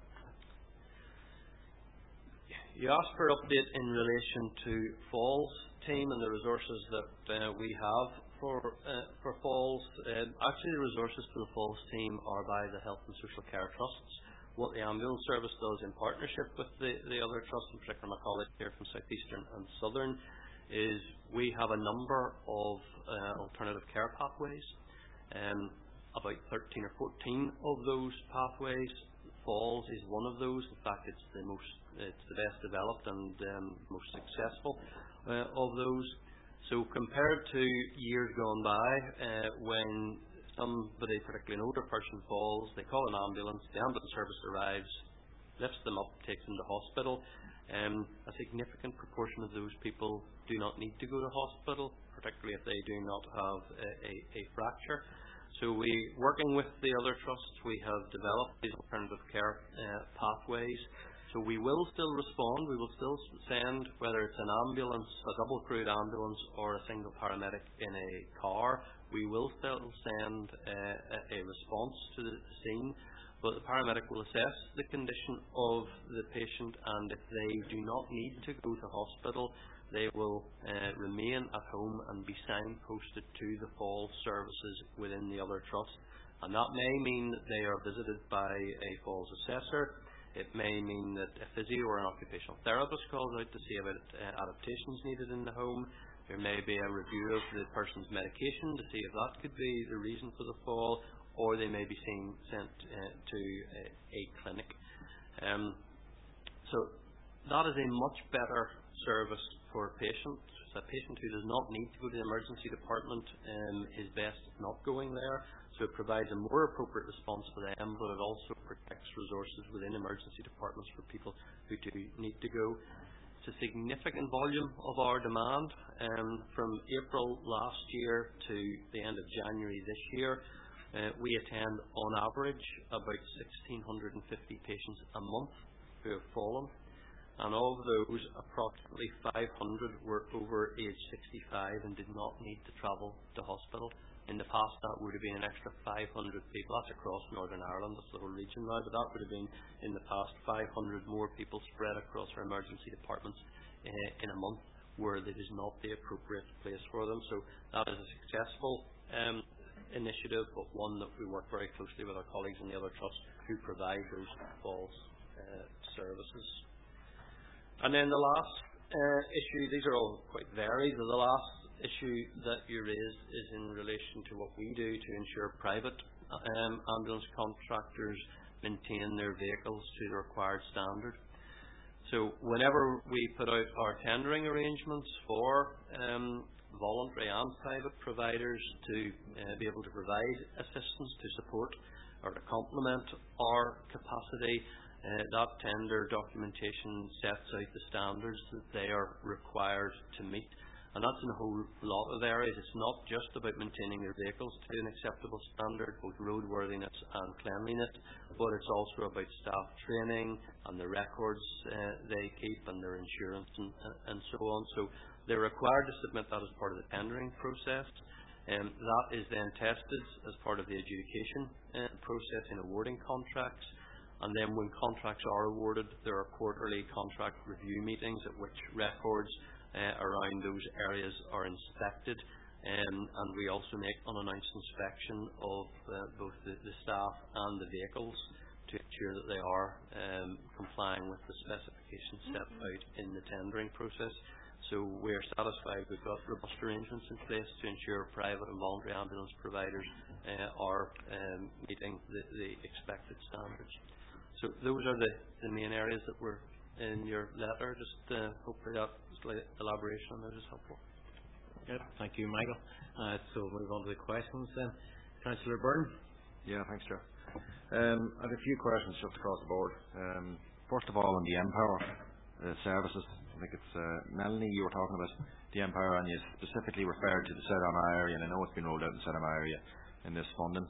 You asked for update in relation to Falls team and the resources that we have for Falls. Actually, the resources for the Falls team are by the Health and Social Care Trusts. What the ambulance service does in partnership with the other trusts, in particular my colleagues here from South Eastern and Southern, is we have a number of alternative care pathways. About 13 or 14 of those pathways, Falls is one of those. In fact, it's the best developed and most successful of those. So compared to years gone by, when somebody, particularly an older person, falls, they call an ambulance, the ambulance service arrives, lifts them up, takes them to hospital. A significant proportion of those people do not need to go to hospital, particularly if they do not have a fracture. So working with the other trusts, we have developed these alternative care pathways. So we will still respond, we will still send, whether it's an ambulance, a double crewed ambulance or a single paramedic in a car, we will still send a response to the scene, but the paramedic will assess the condition of the patient, and if they do not need to go to hospital, they will remain at home and be signposted to the Falls services within the other trust. And that may mean that they are visited by a Falls assessor. It may mean that a physio or an occupational therapist calls out to see about adaptations needed in the home. There may be a review of the person's medication to see if that could be the reason for the fall, or they may be sent to a clinic. So that is a much better service for a patient. So a patient who does not need to go to the emergency department is best not going there. So it provides a more appropriate response for them, but it also protects resources within emergency departments for people who do need to go. It's a significant volume of our demand. From April last year to the end of January this year, we attend on average about 1,650 patients a month who have fallen, and of those approximately 500 were over age 65 and did not need to travel to hospital. In the past that would have been an extra 500 people. That's across Northern Ireland, that's the whole region now, but that would have been in the past 500 more people spread across our emergency departments in a month where it is not the appropriate place for them. So that is a successful initiative, but one that we work very closely with our colleagues in the other trusts who provide those Falls services. And then the last issue, these are all quite varied, but the last issue that you raised is in relation to what we do to ensure private ambulance contractors maintain their vehicles to the required standard. So whenever we put out our tendering arrangements for voluntary and private providers to be able to provide assistance to support or to complement our capacity, that tender documentation sets out the standards that they are required to meet. And that's in a whole lot of areas. It's not just about maintaining their vehicles to an acceptable standard, both roadworthiness and cleanliness, but it's also about staff training and the records they keep and their insurance and so on. So they're required to submit that as part of the tendering process. That is then tested as part of the adjudication process in awarding contracts. And then when contracts are awarded, there are quarterly contract review meetings at which records around those areas are inspected, and we also make unannounced inspection of both the staff and the vehicles to ensure that they are complying with the specifications set out in the tendering process. So we are satisfied we've got robust arrangements in place to ensure private and voluntary ambulance providers are meeting the expected standards. So those are the main areas that were in your letter. Just hopefully that slight elaboration on those is helpful. Good. Thank you, Michael. So we'll move on to the questions then. Councillor Byrne. Yeah, thanks, Chair. I have a few questions just across the board. First of all, on the Empower services, I think it's Melanie, you were talking about the Empower, and you specifically referred to the South Armagh area, and I know it's been rolled out in South Armagh area in this funding.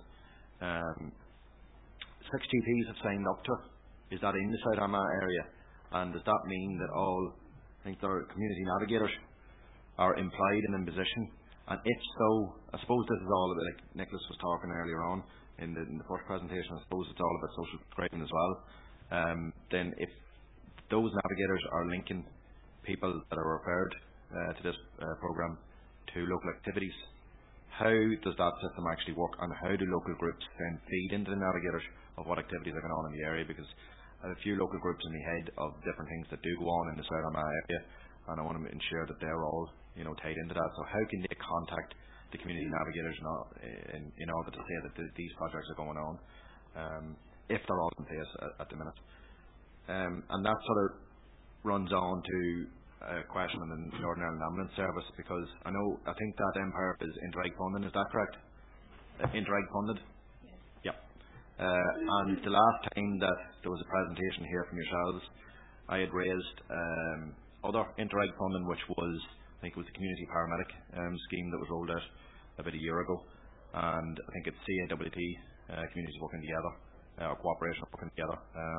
6 GPs have signed up to it. Is that in the South Armagh area? And does that mean that all, I think their community navigators are implied and in position? And if so, I suppose this is all about, like Nicholas was talking earlier on, in the first presentation, I suppose it's all about social prescribing as well. Then if those navigators are linking people that are referred to this programme to local activities, how does that system actually work, and how do local groups then feed into the navigators of what activities are going on in the area? Because I have a few local groups in my head of different things that do go on in the South Armagh area, and I want to ensure that they're all tied into that. So how can they contact the community navigators in order to say that these projects are going on, if they're all in place at the minute? And that sort of runs on to a question on the Northern Ireland Ambulance Service, because I think that Empire is Interreg funded, is that correct? Interreg funded? Yes. Yep. And the last time that there was a presentation here from yourselves, I had raised other Interreg funding, which was, I think it was the Community Paramedic scheme that was rolled out about a year ago, and I think it's CAWT, communities working together, or cooperation working together,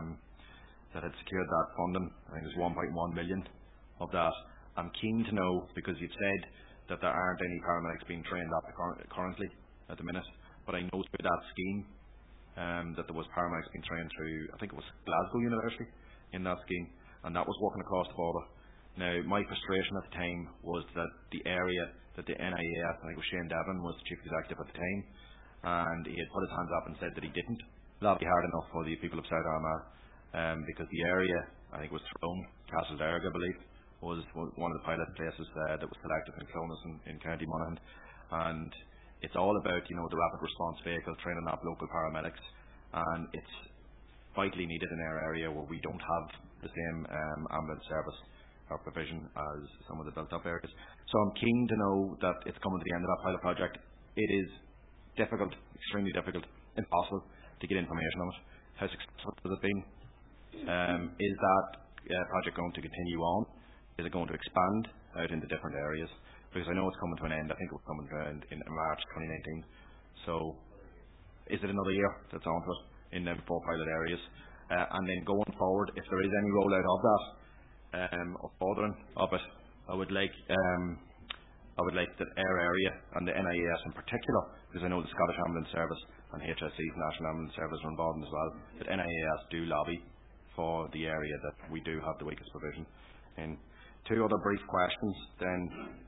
that had secured that funding. I think it was 1.1 million of that. I'm keen to know, because you've said that there aren't any paramedics being trained currently at the minute, but I know through that scheme that there was paramedics being trained through, I think it was Glasgow University in that scheme, and that was working across the border. Now, my frustration at the time was that the area that the NIAS, I think it was Shane Devlin, was the chief executive at the time, and he had put his hands up and said that he didn't lobby hard enough for the people of South Armagh, because the area, I think it was Tyrone, Castledarg, I believe, was one of the pilot places that was selected in Clones in County Monaghan, and it's all about the rapid response vehicle, training up local paramedics, and it's vitally needed in our area where we don't have the same ambulance service or provision as some of the built-up areas. So I'm keen to know that it's coming to the end of that pilot project. It is difficult, extremely difficult, impossible to get information on it. How successful has it been? Is that project going to continue on? Is it going to expand out into different areas? Because I know it's coming to an end. I think it will come to an end in March 2019. So is it another year that's on to it in them 4 pilot areas? And then going forward, if there is any rollout of that, of ordering of it, I would like that our area and the NIAS in particular, because I know the Scottish Ambulance Service and HSE's National Ambulance Service are involved as well, that NIAS do lobby for the area that we do have the weakest provision in. 2 other brief questions then,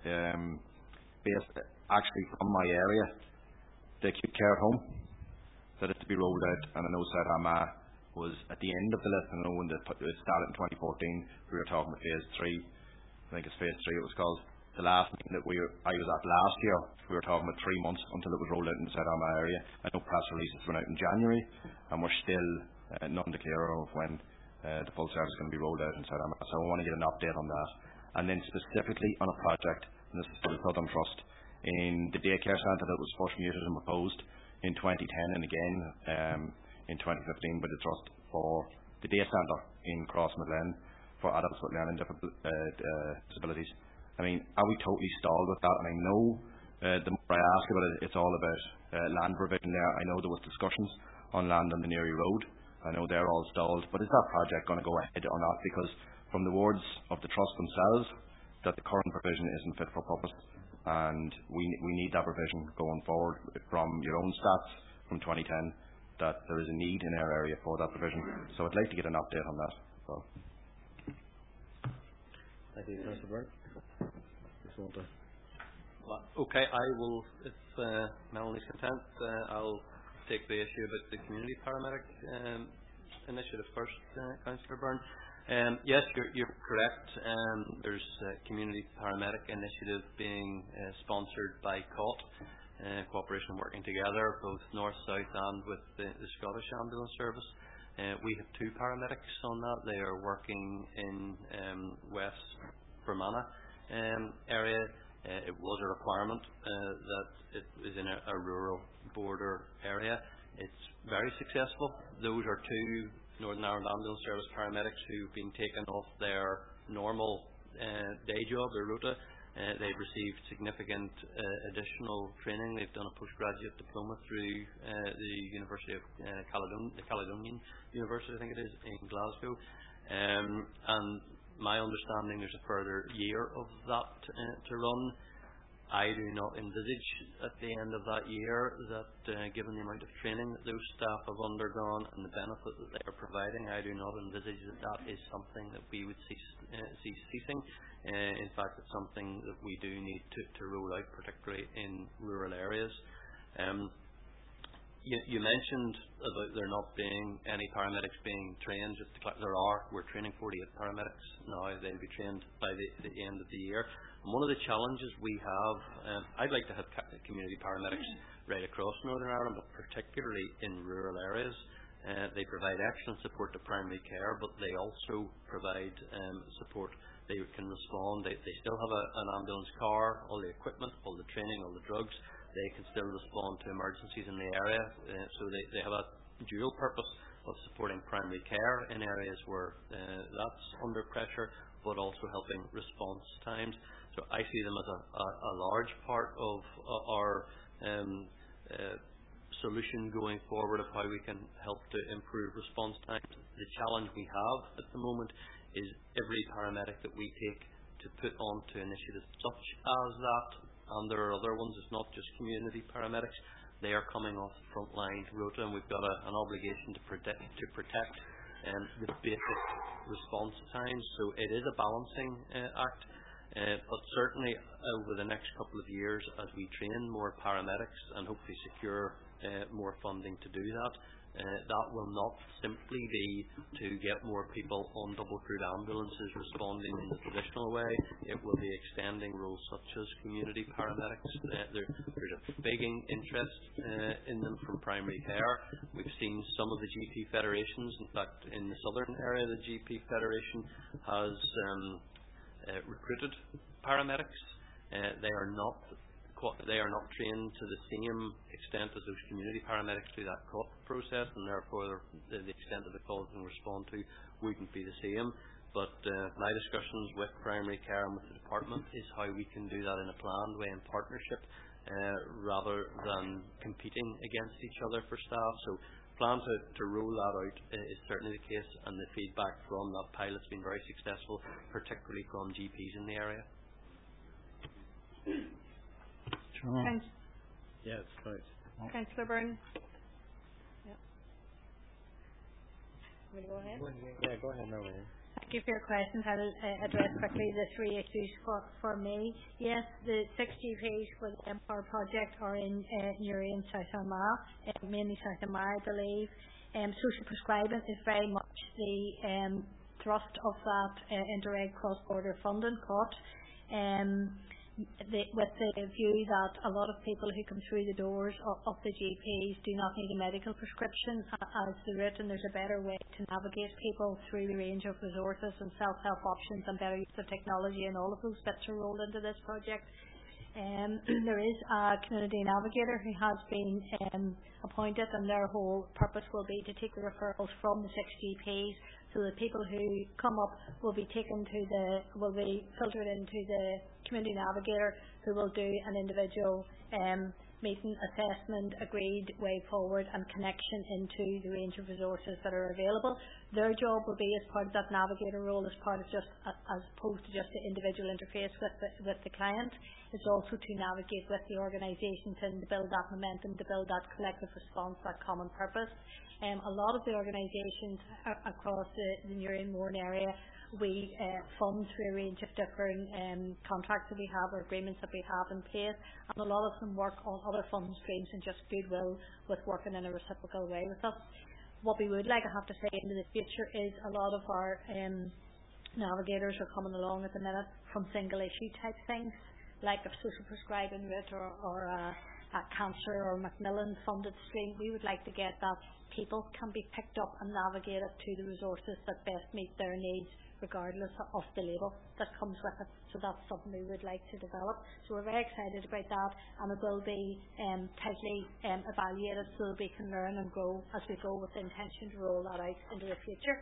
based actually from my area, the acute care home that is to be rolled out, and I know South Armagh was at the end of the list. I know when it started in 2014, we were talking about phase 3. I think it's phase 3 it was called. The last meeting that I was at last year, we were talking about 3 months until it was rolled out in the South Armagh area. I know press releases went out in January, and we're still none to clear of when the full service is going to be rolled out in South Armagh. So I want to get an update on that. And then specifically on a project, and this is for the Southern Trust, in the daycare centre that was first muted and proposed in 2010 and again in 2015 by the Trust for the day centre in Crossmaglen for adults with learning disabilities. I mean, are we totally stalled with that? And I know the more I ask about it, it's all about land provision there. I know there was discussions on land on the Neary Road. I know they're all stalled. But is that project going to go ahead or not? Because from the words of the Trust themselves, that the current provision isn't fit for purpose. And we need that provision going forward. From your own stats from 2010, that there is a need in our area for that provision. So I'd like to get an update on that. So. Thank you, Councillor Byrne. Okay, I will, if Melanie's content, I'll take the issue about the community paramedic initiative first, Councillor Byrne. Yes, you're correct. There's a community paramedic initiative being sponsored by COT, Cooperation Working Together, both North, South and with the Scottish Ambulance Service. We have 2 paramedics on that. They are working in West Fermanagh area. It was a requirement that it is in a rural border area. It's very successful. Those are 2 Northern Ireland Ambulance Service paramedics who've been taken off their normal day job, their rota. They've received significant additional training. They've done a postgraduate diploma through the University of the Caledonian University, I think it is, in Glasgow. And my understanding, there's a further year of that to run. I do not envisage at the end of that year that, given the amount of training that those staff have undergone and the benefit that they are providing, I do not envisage that is something that we would see ceasing. In fact, it's something that we do need to roll out, particularly in rural areas. You mentioned about there not being any paramedics being trained. There are. We're training 48 paramedics now. They'll be trained by the end of the year. And one of the challenges we have, I'd like to have community paramedics right across Northern Ireland, but particularly in rural areas. They provide excellent support to primary care, but they also provide support. They can respond. They still have an ambulance car, all the equipment, all the training, all the drugs. They can still respond to emergencies in the area. So they have a dual purpose of supporting primary care in areas where that's under pressure, but also helping response times. So I see them as a large part of our solution going forward of how we can help to improve response times. The challenge we have at the moment is every paramedic that we take to put onto initiatives such as that, and there are other ones, it's not just community paramedics, they are coming off the front line rota, and we've got an obligation to protect the basic response times. So it is a balancing act, but certainly over the next couple of years, as we train more paramedics and hopefully secure more funding to do that, that will not simply be to get more people on double-crewed ambulances responding in the traditional way. It will be extending roles such as community paramedics. There's a big interest in them from primary care. We've seen some of the GP federations. In fact, in the southern area, the GP Federation has recruited paramedics. They are not trained to the same extent as those community paramedics do that process, and therefore the extent of the calls they can respond to wouldn't be the same. But my discussions with primary care and with the department is how we can do that in a planned way in partnership, rather than competing against each other for staff. So plan to roll that out is certainly the case, and the feedback from that pilot's been very successful, particularly from GPs in the area. Thanks. Yes, right. Councillor Byrne. Yeah. Will you go ahead? Yeah, go ahead now. Thank you for your questions. I'll address quickly the three issues for me. Yes, the 6 GPs for the Empower project are in Newry and South Armagh, mainly South Armagh, I believe. Social prescribing is very much the thrust of that indirect cross-border funding cut. With the view that a lot of people who come through the doors of the GPs do not need a medical prescription as the route, and there's a better way to navigate people through the range of resources and self-help options and better use of technology, and all of those bits are rolled into this project. There is a community navigator who has been appointed, and their whole purpose will be to take the referrals from the 6 GPs, so the people who come up will be filtered into the community navigator, who will do an individual meeting, assessment, agreed way forward, and connection into the range of resources that are available. Their job will be, as part of that navigator role, as opposed to just the individual interface with the client, is also to navigate with the organisations and to build that momentum, to build that collective response, that common purpose. A lot of the organisations across the Newry and Mourne area, we fund through a range of different contracts that we have, or agreements that we have in place, and a lot of them work on other funding streams and just goodwill with working in a reciprocal way with us. What we would like, I have to say, into the future is a lot of our navigators are coming along at the minute from single issue type things, like a social prescribing route or a cancer or Macmillan funded stream. We would like to get that people can be picked up and navigated to the resources that best meet their needs, regardless of the label that comes with it. So that's something we would like to develop. So we're very excited about that, and it will be tightly evaluated so that we can learn and grow as we go, with the intention to roll that out into the future.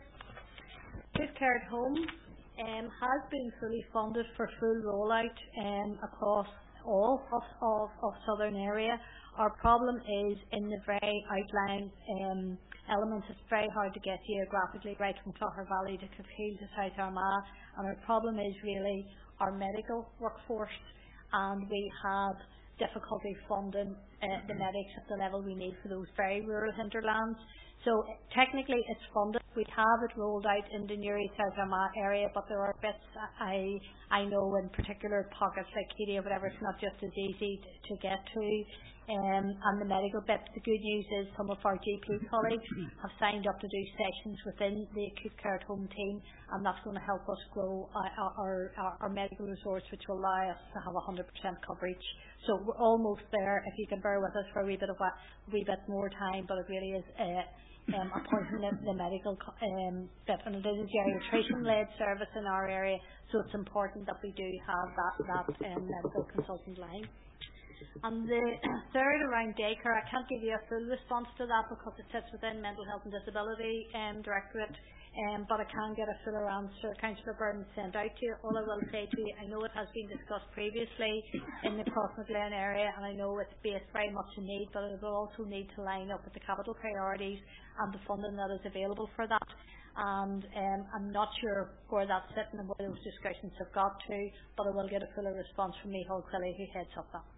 Good Care at Home has been fully funded for full rollout across all of southern area. Our problem is in the very outlying elements. It's very hard to get geographically right from Clogher Valley to Kilkeel to South Armagh, and our problem is really our medical workforce and we have difficulty funding the medics at the level we need for those very rural hinterlands. So technically it's funded. We have it rolled out in the Newry South Armagh area, but there are bits I know in particular pockets like Keady or whatever, it's not just as easy to get to. And the medical bit, the good news is some of our GP colleagues have signed up to do sessions within the acute care at home team, and that's going to help us grow our medical resource, which will allow us to have 100% coverage. So we're almost there. If you can bear with us for a wee bit more time, but it really is appointing the medical bit, and it is a geriatrician-led service in our area, so it's important that we do have that medical consultant line. And the third around daycare, I can't give you a full response to that because it sits within Mental Health and Disability Directorate, but I can get a fuller answer. Councillor Byrne sent out to you. All I will say to you, I know it has been discussed previously in the Crossmaglen area, and I know it's based very much in need, but it will also need to line up with the capital priorities and the funding that is available for that. And I'm not sure where that's sitting and where those discussions have got to, but I will get a fuller response from Micheál Quilly, who heads up that.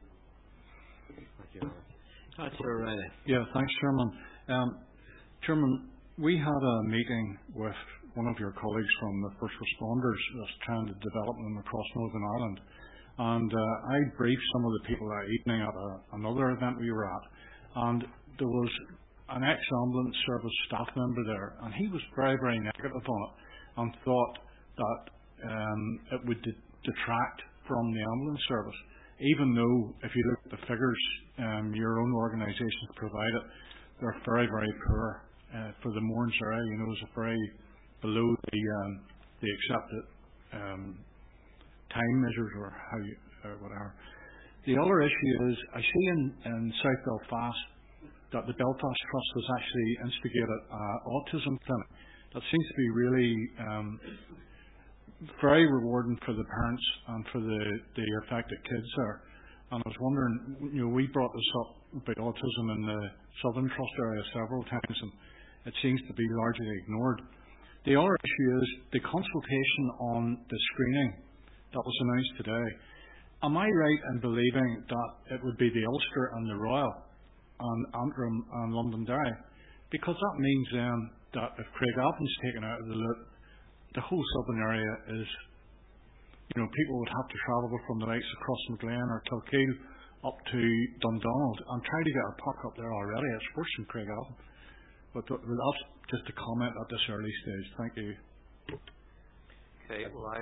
Yeah, thanks, Chairman. Chairman, we had a meeting with one of your colleagues from the first responders that's trying to develop them across Northern Ireland. And I briefed some of the people that evening at another event we were at. And there was an ex-ambulance service staff member there, and he was very, very negative on it and thought that it would detract from the ambulance service. Even though, if you look at the figures your own organisations provided, they're very, very poor for the Mournes area. You know, it's very below the accepted time measures or whatever. The other issue is, I see in South Belfast that the Belfast Trust has actually instigated an autism clinic. That seems to be really very rewarding for the parents and for the affected kids there. And I was wondering, we brought this up about autism in the Southern Trust area several times, and it seems to be largely ignored. The other issue is the consultation on the screening that was announced today. Am I right in believing that it would be the Ulster and the Royal and Antrim and Londonderry? Because that means then that if Craigavon's taken out of the loop, the whole southern area is, people would have to travel from the likes of Crossmaglen or Kilkeel up to Dundonald and try to get a puck up there already. It's worse than Craigavon. But that's just a comment at this early stage. Thank you. Okay, well,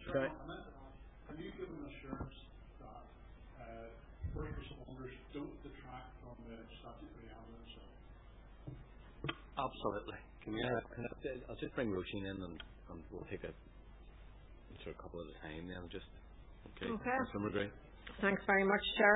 Can you give an assurance that first responders don't detract from the statutory ambulance service? Absolutely. I'll just bring Roisin in and we'll take a couple at a time then. Okay. Thanks very much, Chair.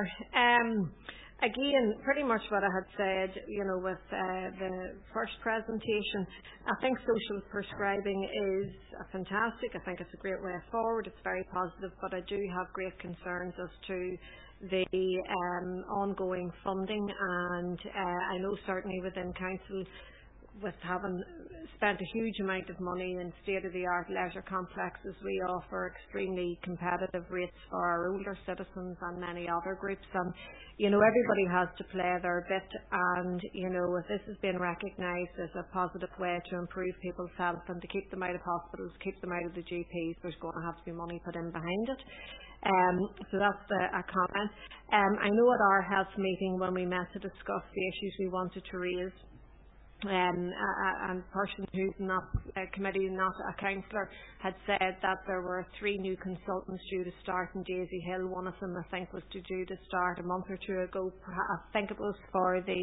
Again, pretty much what I had said, with the first presentation. I think social prescribing is fantastic. I think it's a great way forward. It's very positive, but I do have great concerns as to the ongoing funding, and I know certainly within Council, with having spent a huge amount of money in state-of-the-art leisure complexes, we offer extremely competitive rates for our older citizens and many other groups. And, everybody has to play their bit. And, if this has been recognised as a positive way to improve people's health and to keep them out of hospitals, keep them out of the GPs, there's going to have to be money put in behind it. So that's a comment. I know at our health meeting when we met to discuss the issues we wanted to raise, and a person who's not a committee, not a councillor, had said that there were 3 new consultants due to start in Daisy Hill. One of them, I think, was due to start a month or two ago. I think it was for the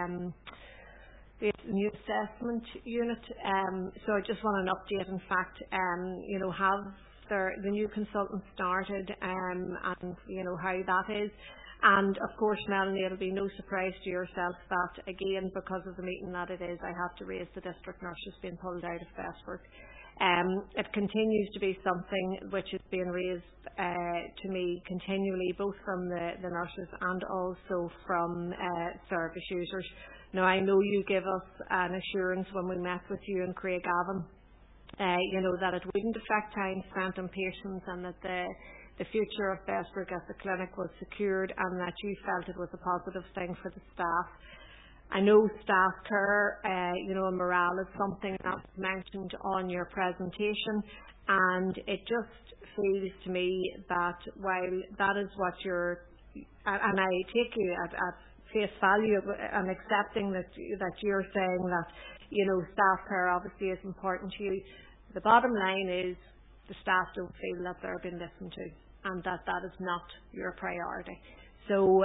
new assessment unit. So I just want an update. In fact, have the new consultants started, and how that is. And of course, Melanie, it'll be no surprise to yourself that, again, because of the meeting that it is, I have to raise the district nurses being pulled out of Bestwork. It continues to be something which is being raised to me continually, both from the nurses and also from service users. Now, I know you give us an assurance when we met with you in Craigavon, that it wouldn't affect time spent on patients and that the future of Bessbrook as a clinic was secured and that you felt it was a positive thing for the staff. I know staff care, and morale is something that was mentioned on your presentation, and it just feels to me that while that is what you're, and I take you at face value and accepting that you're saying that staff care obviously is important to you, the bottom line is the staff don't feel that they're being listened to and that is not your priority. So,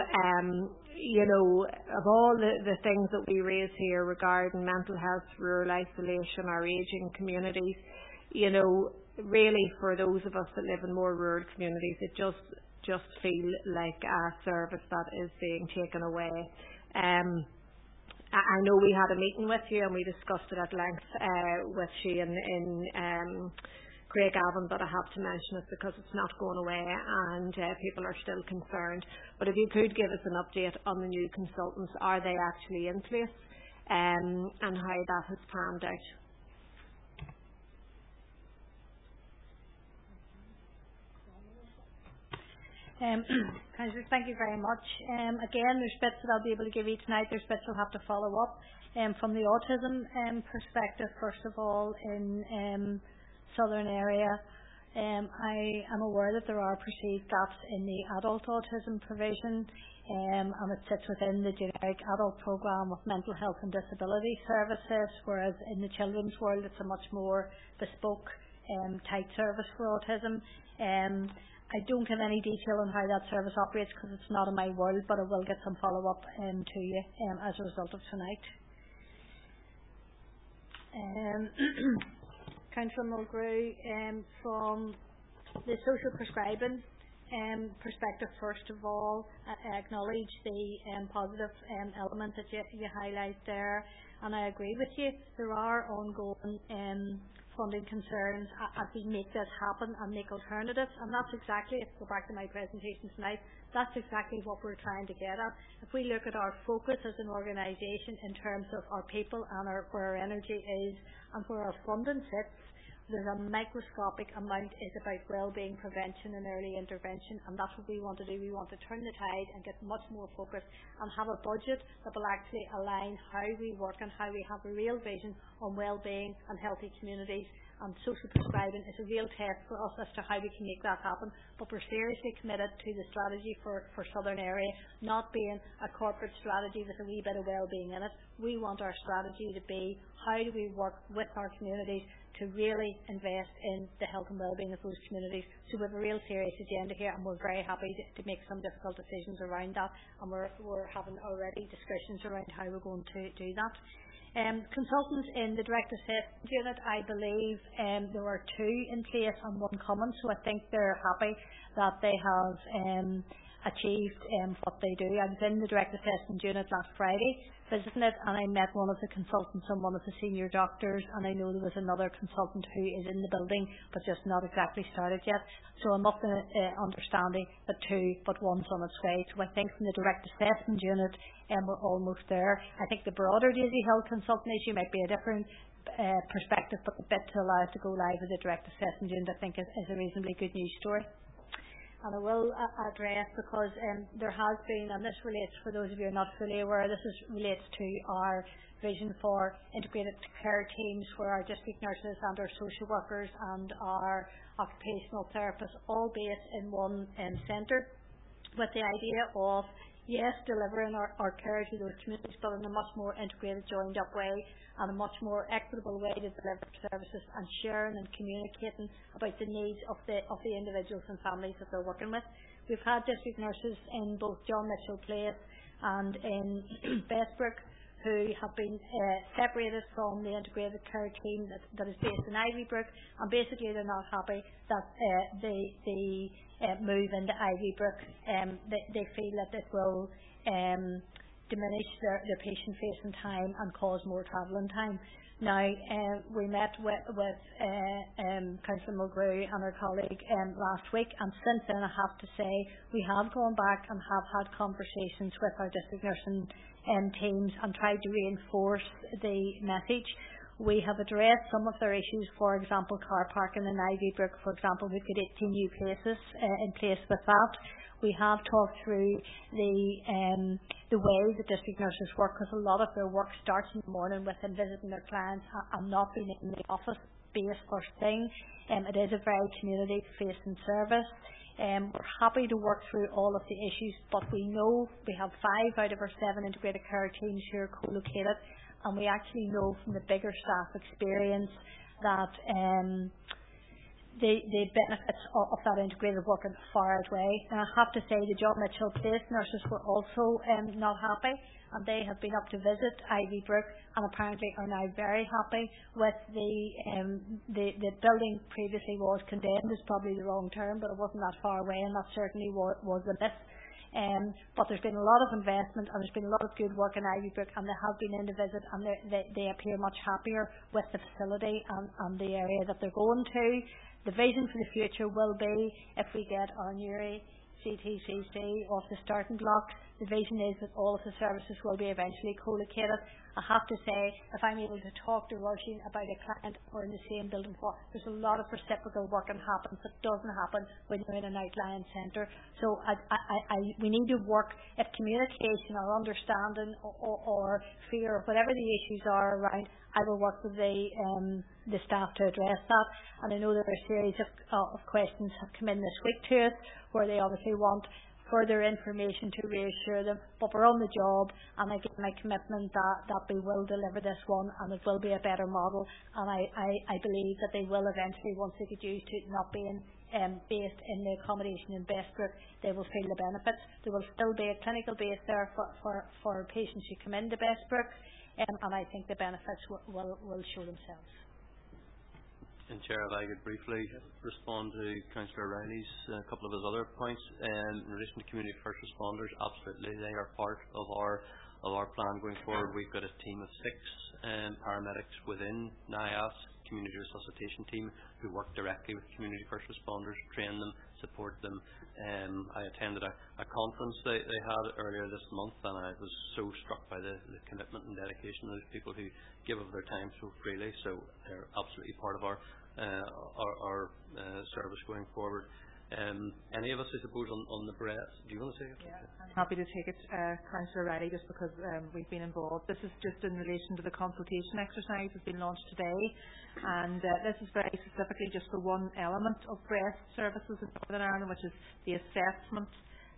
of all the things that we raise here regarding mental health, rural isolation, our ageing communities, really for those of us that live in more rural communities, it just feel like a service that is being taken away. I know we had a meeting with you and we discussed it at length with you in Craigavon, but I have to mention it because it's not going away and people are still concerned. But if you could give us an update on the new consultants, are they actually in place, and how that has panned out? Councillors, thank you very much. Again, there's bits that I'll be able to give you tonight. There's bits I'll have to follow up. From the autism perspective, first of all, in Southern area, I am aware that there are perceived gaps in the adult autism provision, and it sits within the generic adult programme of mental health and disability services, whereas in the children's world it's a much more bespoke tight service for autism. I don't have any detail on how that service operates because it's not in my world, but I will get some follow-up to you as a result of tonight. Councillor Mulgrew, from the social prescribing perspective, first of all, I acknowledge the positive element that you highlight there, and I agree with you. There are ongoing funding concerns as we make this happen and make alternatives, and that's exactly, if I go back to my presentation tonight, that's exactly what we're trying to get at. If we look at our focus as an organisation in terms of our people and where our energy is and where our funding sits, there's a microscopic amount is about well-being prevention and early intervention, and that's what we want to do. We want to turn the tide and get much more focused and have a budget that will actually align how we work and how we have a real vision on well-being and healthy communities. And social prescribing is a real test for us as to how we can make that happen. But we're seriously committed to the strategy for Southern Area not being a corporate strategy with a wee bit of well-being in it. We want our strategy to be how do we work with our communities to really invest in the health and well-being of those communities. So we have a real serious agenda here, and we're very happy to make some difficult decisions around that, and we're having already discussions around how we're going to do that. Consultants in the direct assessment unit, I believe there are 2 in place and 1 common, so I think they're happy that they have achieved what they do. I was in the direct assessment unit last Friday visiting it, and I met one of the consultants and one of the senior doctors, and I know there was another consultant who is in the building but just not exactly started yet. So I'm up to understanding that 2 but 1's on its way. So I think from the direct assessment unit we're almost there. I think the broader Daisy Health consultant issue might be a different perspective, but the bit to allow us to go live with the direct assessment unit I think is a reasonably good news story. And I will address, because there has been, and this relates, for those of you who are not fully aware, relates to our vision for integrated care teams where our district nurses and our social workers and our occupational therapists all based in one centre, with the idea of, yes, delivering our care to those communities, but in a much more integrated, joined up way and a much more equitable way to deliver services, and sharing and communicating about the needs of the individuals and families that they're working with. We've had district nurses in both John Mitchell Place and in Bessbrook who have been separated from the integrated care team that is based in Ivybrook, and basically they're not happy that they move into Ivybrook. They feel that it will diminish their patient-facing time and cause more travelling time. Now, we met with Councillor Mulgrew and her colleague last week, and since then I have to say we have gone back and have had conversations with our district nursing teams and tried to reinforce the message We have addressed some of their issues, for example, car parking in Ivybrook, for example. We've got 18 new places in place with that. We have talked through the way the district nurses work, because a lot of their work starts in the morning with them visiting their clients and not being in the office space first thing. It is a very community-facing service. We're happy to work through all of the issues, but we know we have 5 out of our 7 integrated care teams who are co-located, and we actually know from the bigger staff experience that the benefits of that integrated work are far outweigh. And I have to say the John Mitchell Place nurses were also not happy, and they have been up to visit Ivybrook and apparently are now very happy with the building. Previously was condemned is probably the wrong term, but it wasn't that far away, and that certainly was the myth. But there's been a lot of investment and there's been a lot of good work in Ivybrook, and they have been in to visit, and they appear much happier with the facility and the area that they're going to. The vision for the future will be, if we get our Newry CTCC off the starting block, the vision is that all of the services will be eventually co-located. I have to say, if I'm able to talk to Roisin about a client or in the same building, there's a lot of reciprocal work that happens that doesn't happen when you're in an outlying centre. So we need to work, if communication or understanding or fear, whatever the issues are around, I will work with the staff to address that. And I know that a series of questions have come in this week to us where they obviously want further information to reassure them, but we're on the job, and I give my commitment that we will deliver this one, and it will be a better model, and I believe that they will eventually, once they get used to not being based in the accommodation in Bestbrook, they will feel the benefits. There will still be a clinical base there for patients who come into Bestbrook, and I think the benefits will show themselves. And Chair, if I could briefly respond to Councillor Riley's couple of his other points in relation to community first responders. Absolutely, they are part of our plan going forward. We've got a team of 6 paramedics within NIAS, community resuscitation team, who work directly with community first responders, train them, support them. I attended a conference they had earlier this month, and I was so struck by the commitment and dedication of those people who give of their time so freely. So they're absolutely part of our service going forward. Any of us, I suppose, on the breath? Do you want to say it? Yeah, I'm happy to take it, Councillor Riley, just because we've been involved. This is just in relation to the consultation exercise that's been launched today, and this is very specifically just for one element of breast services in Northern Ireland, which is the assessment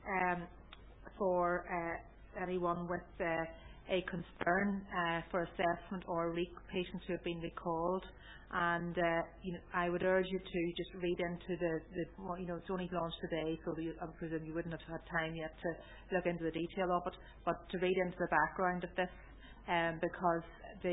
for anyone with a concern for assessment or patients who have been recalled. And I would urge you to just read into it's only launched today, so I presume you wouldn't have had time yet to look into the detail of it, but to read into the background of this, because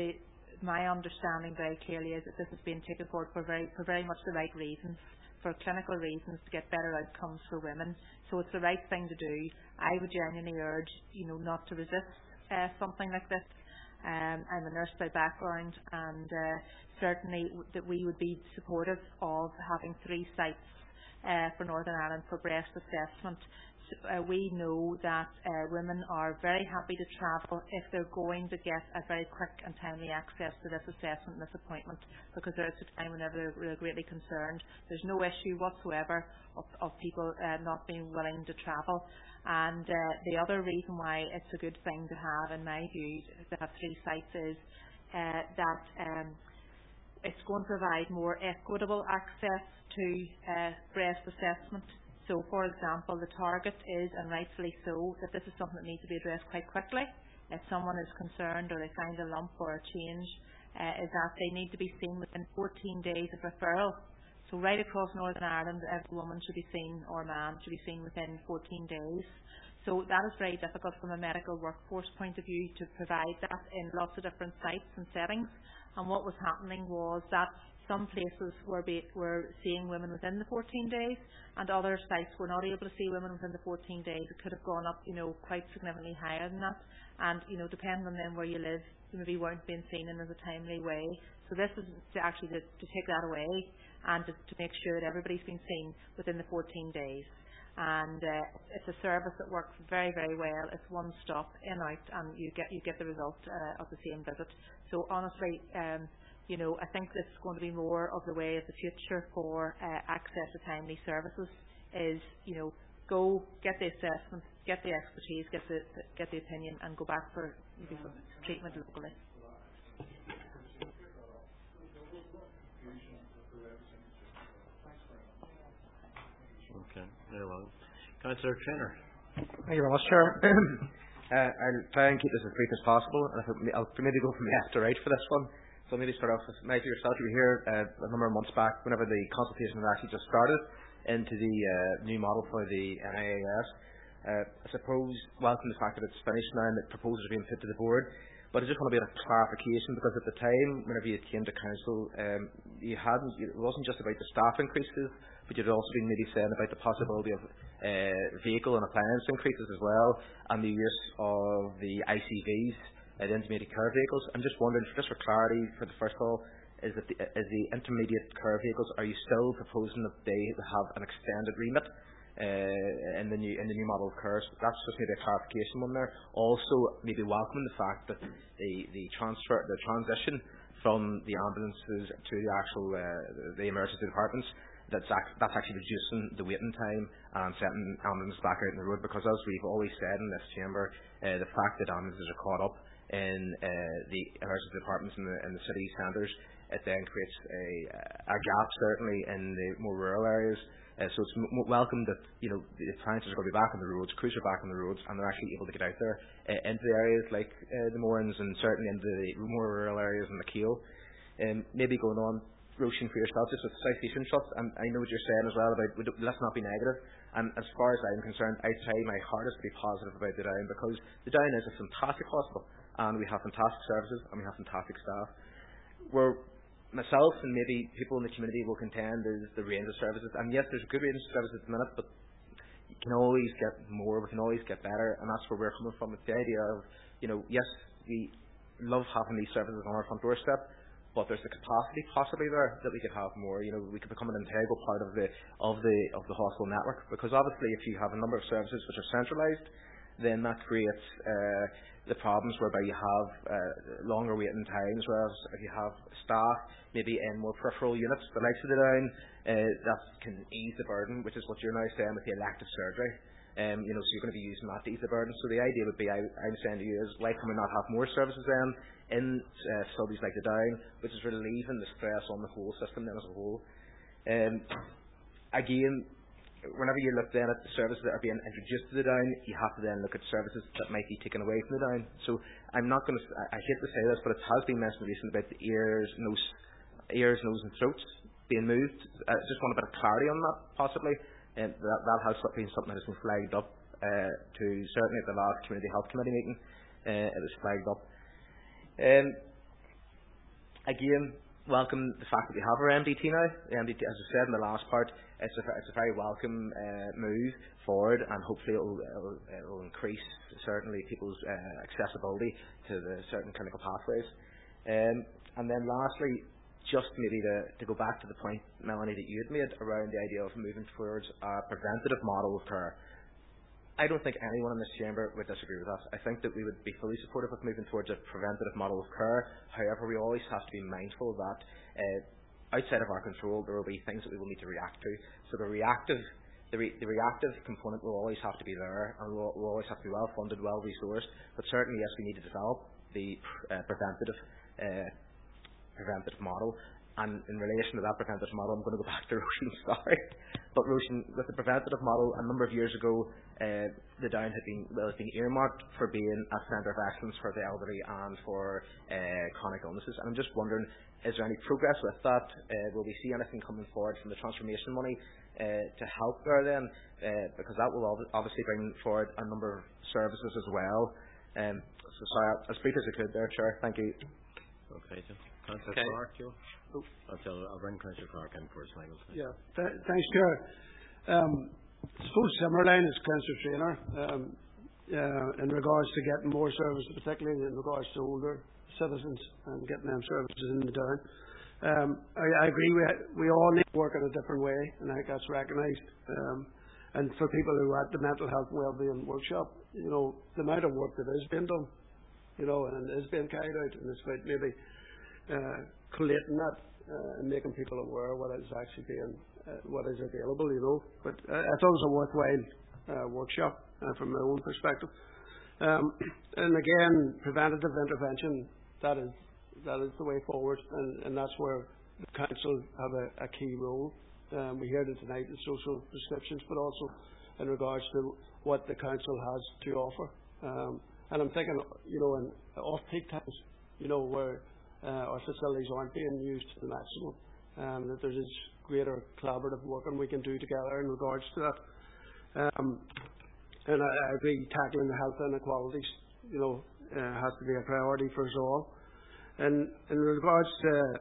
my understanding very clearly is that this is being taken forward for very much the right reasons, for clinical reasons, to get better outcomes for women. So it's the right thing to do. I would genuinely urge not to resist something like this. I'm a nurse by background, and certainly that we would be supportive of having 3 sites for Northern Ireland for breast assessment. We know that women are very happy to travel if they're going to get a very quick and timely access to this assessment and this appointment, because there's a time whenever they're greatly concerned. There's no issue whatsoever of people not being willing to travel. And the other reason why it's a good thing to have, in my view, to have 3 sites is that it's going to provide more equitable access to breast assessment. So, for example, the target is, and rightfully so, that this is something that needs to be addressed quite quickly. If someone is concerned or they find a lump or a change, is that they need to be seen within 14 days of referral. So right across Northern Ireland, every woman should be seen, or man should be seen within 14 days. So that is very difficult from a medical workforce point of view to provide that in lots of different sites and settings. And what was happening was that some places were seeing women within the 14 days, and other sites were not able to see women within the 14 days. It could have gone up, quite significantly higher than that. And, depending on then where you live, you maybe weren't being seen in as a timely way. So this is to take that away, and to make sure that everybody's been seen within the 14 days. And it's a service that works very, very well. It's one stop, in, out, and you get the result of the same visit. So honestly, I think this is going to be more of the way of the future for access to timely services. Is go get the assessment, get the expertise, get the opinion, and go back for maybe for treatment locally. Okay, very well. Councillor Traynor. Thank you very much, Chair. I'll try and keep this as brief as possible, and I'll maybe go from left to right for this one. So maybe start off with Michael yourself. You were here a number of months back whenever the consultation had actually just started into the new model for the NIAS. I suppose welcome the fact that it's finished now and that proposals are being put to the board. But I just want to be a clarification, because at the time, whenever you came to council, it wasn't just about the staff increases, but you'd also been maybe saying about the possibility of vehicle and appliance increases as well, and the use of the ICVs, the intermediate care vehicles. I'm just wondering, just for clarity, for the first call, is the intermediate care vehicles, are you still proposing that they have an extended remit in the new model of care? That's just maybe a clarification one there. Also, maybe welcoming the fact that the transition from the ambulances to the actual the emergency departments, that's actually reducing the waiting time and setting ambulances back out on the road, because as we've always said in this chamber, the fact that ambulances are caught up in the emergency departments in the city centres, it then creates a gap certainly in the more rural areas. So it's welcome that the appliances are going to be back on the roads, crews are back on the roads, and they're actually able to get out there into the areas like the Moorings, and certainly into the more rural areas in the Keel. Maybe going on, Roisin, for yourself, just with South Eastern Trust, and I know what you're saying as well about let's not be negative. And as far as I'm concerned, I try my hardest to be positive about the Down, because the Down is a fantastic hospital, and we have fantastic services, and we have fantastic staff. Where myself and maybe people in the community will contend is the range of services, and yes, there's a good range of services at the minute, but you can always get more, we can always get better, and that's where we're coming from. It's the idea of, yes, we love having these services on our front doorstep, but there's the capacity possibly there that we could have more. We could become an integral part of the hospital network, because obviously if you have a number of services which are centralised, then that creates the problems whereby you have longer waiting times, whereas if you have staff maybe in more peripheral units, the likes of the Down, that can ease the burden, which is what you're now saying with the elective surgery. So you're going to be using that to ease the burden. So the idea would be, I'm saying to you, is why can we not have more services then in facilities like the Down, which is relieving the stress on the whole system then as a whole. Again, whenever you look then at the services that are being introduced to the Down, you have to then look at services that might be taken away from the Down. So I'm not going to, I hate to say this, but it has been mentioned recently about the ears, nose and throats being moved. I just want a bit of clarity on that, possibly. And that has been something that has been flagged up to certainly at the last Community Health Committee meeting. It was flagged up. Again, welcome the fact that we have our MDT now. The MDT, as I said in the last part, it's a very welcome move forward, and hopefully it will increase certainly people's accessibility to the certain clinical pathways. And then lastly, just maybe to go back to the point, Melanie, that you had made around the idea of moving towards a preventative model of care. I don't think anyone in this chamber would disagree with that. I think that we would be fully supportive of moving towards a preventative model of care. However, we always have to be mindful that outside of our control, there will be things that we will need to react to. So the reactive component will always have to be there, and will always have to be well funded, well resourced. But certainly, yes, we need to develop the preventative model. And in relation to that preventative model, I'm going to go back to Roisin, sorry. But Roisin, with the preventative model, a number of years ago, the Down had been earmarked for being a centre of excellence for the elderly and for chronic illnesses. And I'm just wondering, is there any progress with that? Will we see anything coming forward from the transformation money to help there then? Because that will obviously bring forward a number of services as well. So sorry, as brief as I could there, Chair. Thank you. Okay, Jim. Councillor Clark, Joe. I'll bring Councillor Clark in first, Michael. Yeah, thanks, Chair. I suppose similar line as Councillor Traynor in regards to getting more services, particularly in regards to older citizens and getting them services in the Down. I agree. We all need to work in a different way, and I think that's recognised. And for people who are at the mental health and wellbeing workshop, the amount of work that is being done, and is being carried out, and it's about maybe collating that and making people aware of what is actually what is available, But I thought it was a worthwhile workshop from my own perspective. And again, preventative intervention, that is the way forward, and that's where the council have a key role. We heard it tonight in social prescriptions, but also in regards to what the council has to offer. And I'm thinking, in off-peak times, where our facilities aren't being used to the maximum, that there is greater collaborative working we can do together in regards to that. And I agree, tackling the health inequalities, has to be a priority for us all. And in regards to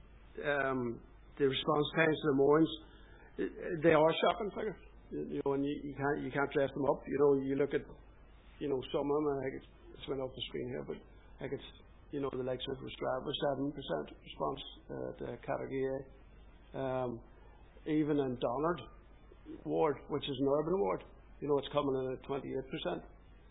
the response times to the moorings, they are shocking figures. And you can't dress them up. You look at, some of them. I think it's went off the screen here, but I think it's, the likes of Rostrava, 7% response to category A. Even in Donard ward, which is an urban ward, it's coming in at 28%.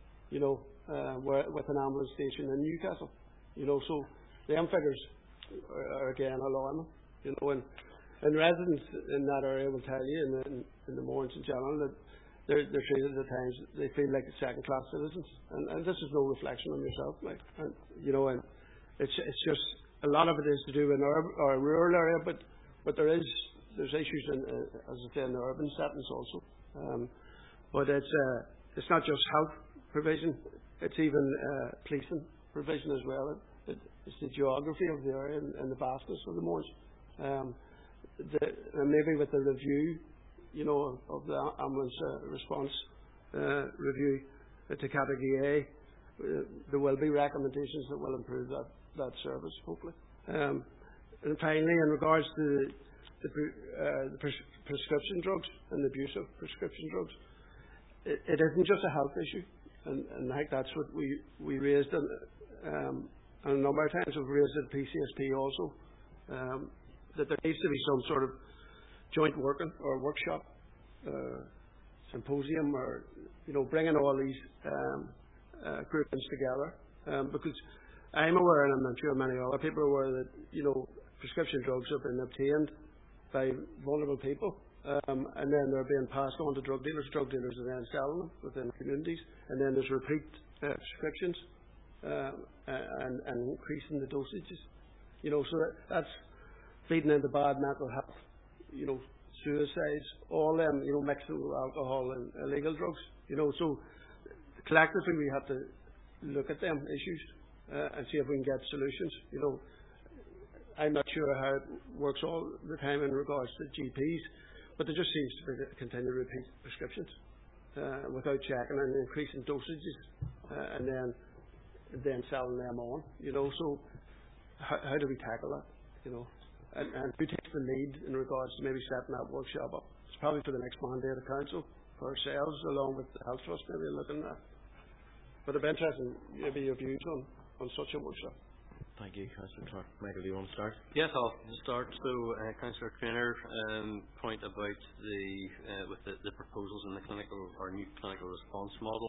With an ambulance station in Newcastle. So the figures are again alarming. And residents in that area will tell you, in the mornings in general, that they're treated at times, they feel like second-class citizens, and this is no reflection on yourself, and it's just a lot of it is to do with our rural area, but there's issues in, as I say, in the urban settings also, but it's not just health provision, it's even policing provision as well. It's the geography of the area and the vastness of the moors. And maybe with the review, of the ambulance response review to category A, there will be recommendations that will improve that service, hopefully. And finally, in regards to the prescription drugs and the abuse of prescription drugs, it isn't just a health issue, and I think that's what we raised and a number of times we've raised at PCSP also, that there needs to be some sort of joint working or workshop, symposium, or bringing all these groupings together, because I'm aware, and I'm sure many other people are aware, that prescription drugs have been obtained by vulnerable people, and then they're being passed on to drug dealers are then selling them within communities, and then there's repeat prescriptions, and increasing the dosages, so that's feeding into bad mental health, suicides, all them, mixing with alcohol and illegal drugs, so collectively we have to look at them issues and see if we can get solutions. I'm not sure how it works all the time in regards to GPs, but there just seems to be continued repeat prescriptions without checking and increasing dosages, and then selling them on. So how do we tackle that? And who takes the lead in regards to maybe setting that workshop up? It's probably for the next mandate of council, for ourselves, along with the health trust, maybe looking at that. But it'd be interesting, maybe your views on such a workshop. Thank you, Councillor Clark. Michael, do you want to start? Yes, I'll start. So, Councillor Traynor, point about the proposals in the new clinical response model.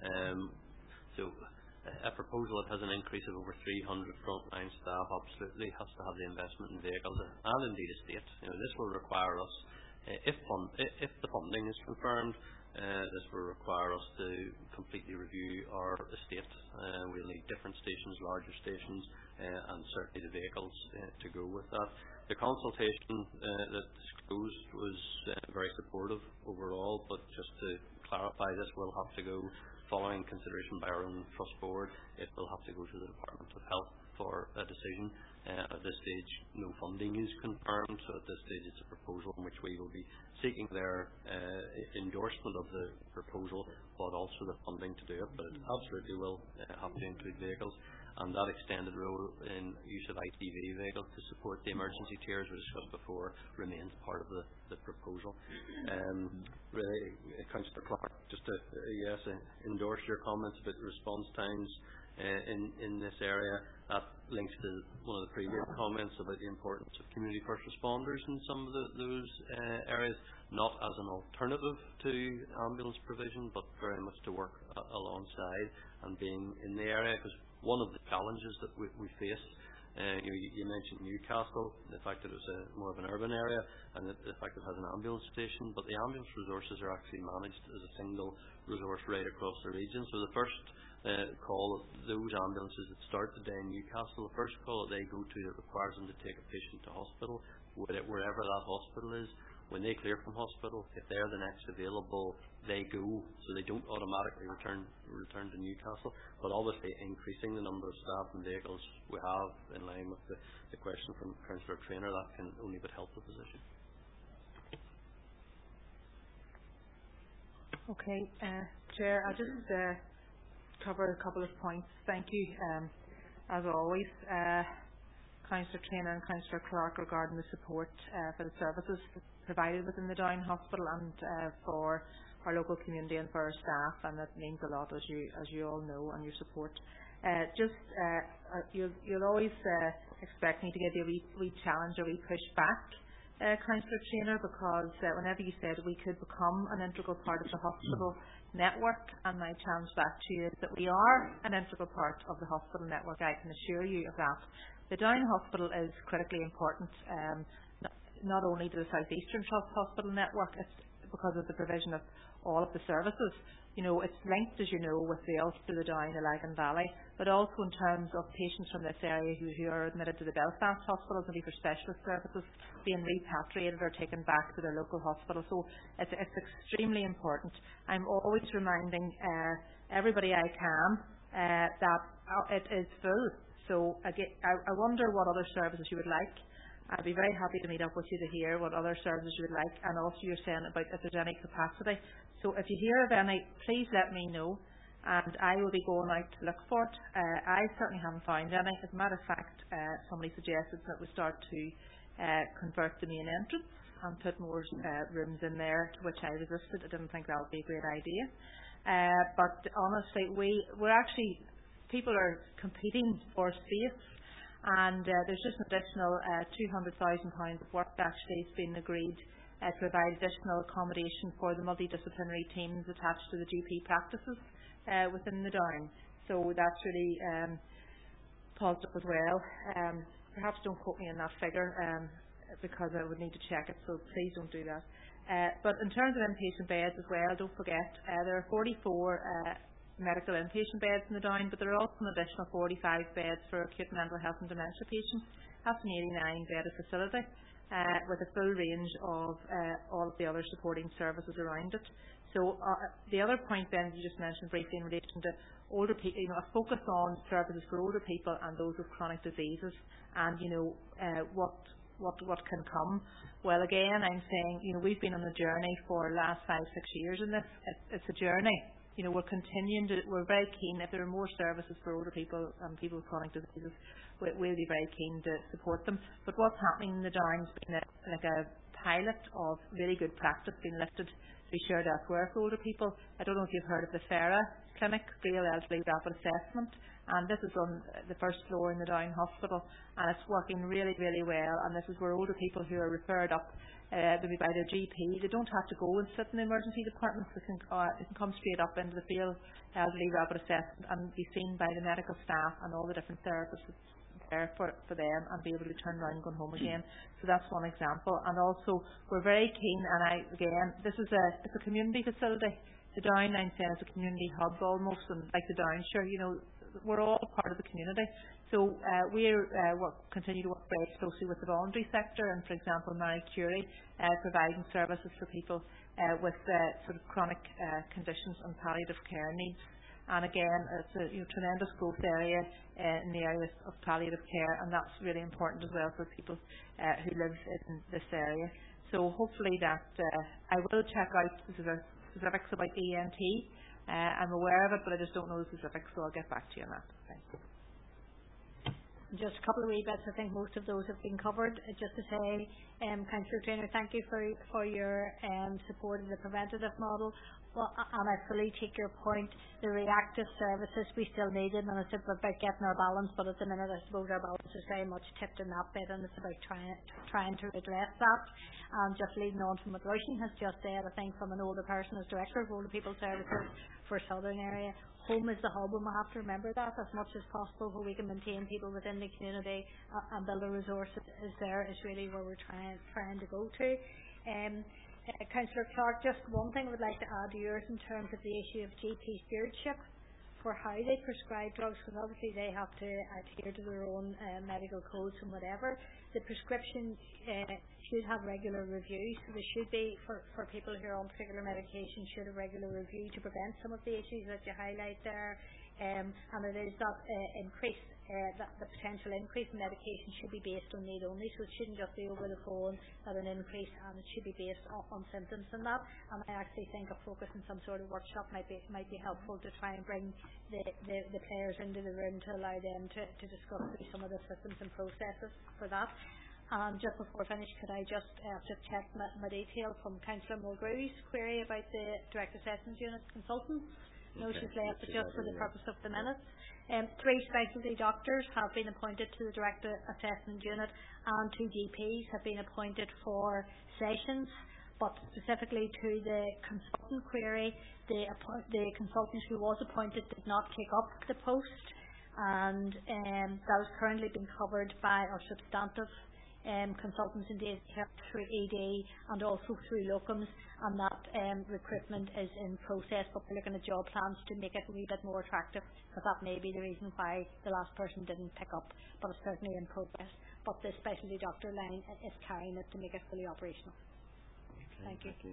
So, a proposal that has an increase of over 300 frontline staff absolutely has to have the investment in vehicles and indeed estate. This will require us, if the funding is confirmed, this will require us to completely review our estate. We'll need different stations, larger stations, and certainly the vehicles to go with that. The consultation that disclosed was very supportive overall, but just to clarify, this will have to go, following consideration by our own trust board, it will have to go to the Department of Health for a decision. At this stage, no funding is confirmed, so at this stage it's a proposal in which we will be seeking their endorsement of the proposal, but also the funding to do it. But it absolutely will have to include vehicles, and that extended role in use of ITV vehicles to support the emergency tiers we discussed before remains part of the proposal. Really, Councillor Clark, just to endorse your comments about response times in this area. That links to one of the previous comments about the importance of community first responders in some of those areas, not as an alternative to ambulance provision, but very much to work alongside and being in the area, because one of the challenges that we face You mentioned Newcastle, the fact that it's more of an urban area, and the fact that it has an ambulance station, but the ambulance resources are actually managed as a single resource right across the region. So the first call, those ambulances that start the day in Newcastle, the first call that they go to that requires them to take a patient to hospital, wherever that hospital is, when they clear from hospital, if they're the next available, they go, so they don't automatically return to Newcastle. But obviously increasing the number of staff and vehicles we have, in line with the question from Councillor Traynor, that can only but help the position. Okay, Chair, I'll just cover a couple of points. Thank you, as always, Councillor Traynor and Councillor Clark, regarding the support for the services provided within the Down Hospital and for our local community and for our staff, and that means a lot, as you all know, and your support. You'll always expect me to give you a wee challenge, a wee push back, Councillor Traynor, because whenever you said we could become an integral part of the hospital network, and my challenge back to you is that we are an integral part of the hospital network. I can assure you of that. The Down Hospital is critically important, not only to the South Eastern Trust Hospital network, it's because of the provision of all of the services. It's linked, as you know, with the Ulster, the Down, the Lagan Valley, but also in terms of patients from this area who are admitted to the Belfast hospitals, maybe for specialist services, being repatriated or taken back to their local hospital. So it's extremely important. I'm always reminding everybody I can that it is full. So again, I wonder what other services you would like. I'd be very happy to meet up with you to hear what other services you would like, and also you're saying about if there's any capacity. So if you hear of any, please let me know, and I will be going out to look for it. I certainly haven't found any. As a matter of fact, somebody suggested that we start to convert the main entrance and put more rooms in there, to which I resisted. I didn't think that would be a great idea. But honestly, we're actually, people are competing for space. And there's just an additional £200,000 of work actually has been agreed to provide additional accommodation for the multidisciplinary teams attached to the GP practices within the Down. So that's really positive as well. Perhaps don't quote me on that figure because I would need to check it, so please don't do that. But in terms of inpatient beds as well, don't forget there are 44 medical inpatient beds in the Down, but there are also an additional 45 beds for acute mental health and dementia patients. That's an 89-bedded facility with a full range of all of the other supporting services around it. So the other point then you just mentioned briefly in relation to older people, a focus on services for older people and those with chronic diseases, and what can come. Well, again, I'm saying we've been on a journey for the last 5-6 years in this. It's a journey. We're very keen, if there are more services for older people and people with chronic diseases, we'll be very keen to support them. But what's happening in the Down has been like a pilot of really good practice being lifted to be shared elsewhere for older people. I don't know if you've heard of the FERA clinic, Gael Elderly Rapid Assessment, and this is on the first floor in the Down Hospital, and it's working really, really well. And this is where older people who are referred up maybe by their GP, they don't have to go and sit in the emergency departments. They can come straight up into the field elderly rapid assessment and be seen by the medical staff and all the different therapists there for them, and be able to turn around and go home again. So that's one example. And also we're very keen, and it's a community facility. The Down, I'm saying, is a community hub almost, and like the Downshire, we're all part of the community. So we continue to work very closely with the voluntary sector, and for example Marie Curie providing services for people with sort of chronic conditions and palliative care needs. And again, it's a tremendous growth area in the area of palliative care, and that's really important as well for people who live in this area. So hopefully that I will check out the specifics about ENT. I'm aware of it, but I just don't know the specifics, so I'll get back to you on that. Thanks. Just a couple of wee bits. I think most of those have been covered. Just to say, Councillor Traynor, thank you for your support of the preventative model. Well, and I fully take your point. The reactive services we still need them, and it's about getting our balance. But at the minute, I suppose our balance is very much tipped in that bit, and it's about trying to address that. Just leading on from what Roisin has just said, I think from an older person as Director of Older People Services, for Southern area. Home is the hub, and we have to remember that as much as possible, where we can maintain people within the community and build a resource is there is really where we're trying to go to. Councillor Clark, just one thing I would like to add to yours in terms of the issue of GP stewardship for how they prescribe drugs, because obviously they have to adhere to their own medical codes and whatever. The prescription should have regular reviews, so there should be, for people who are on particular medication, should have regular review to prevent some of the issues that you highlight there. And it is that increase, that the potential increase in medication should be based on need only, so it shouldn't just be over the phone at an increase, and it should be based on symptoms and that. And I actually think a focus in some sort of workshop might be helpful to try and bring the players into the room to allow them to discuss some of the systems and processes for that. And just before I finish, could I just check my detail from Councillor Mulgrew's query about the Direct Assessment Unit consultants? No, she's left, but just for the purpose of the minutes. 3 specialty doctors have been appointed to the Direct Assessment Unit, and 2 GPs have been appointed for sessions, but specifically to the consultant query, the consultant who was appointed did not take up the post, and that is currently being covered by our substantive consultants in daily care through ED and also through locums, and that recruitment is in process, but we're looking at job plans to make it a wee bit more attractive, because that may be the reason why the last person didn't pick up, but it's certainly in progress. But the specialty doctor line is carrying it to make it fully operational. Okay, thank you.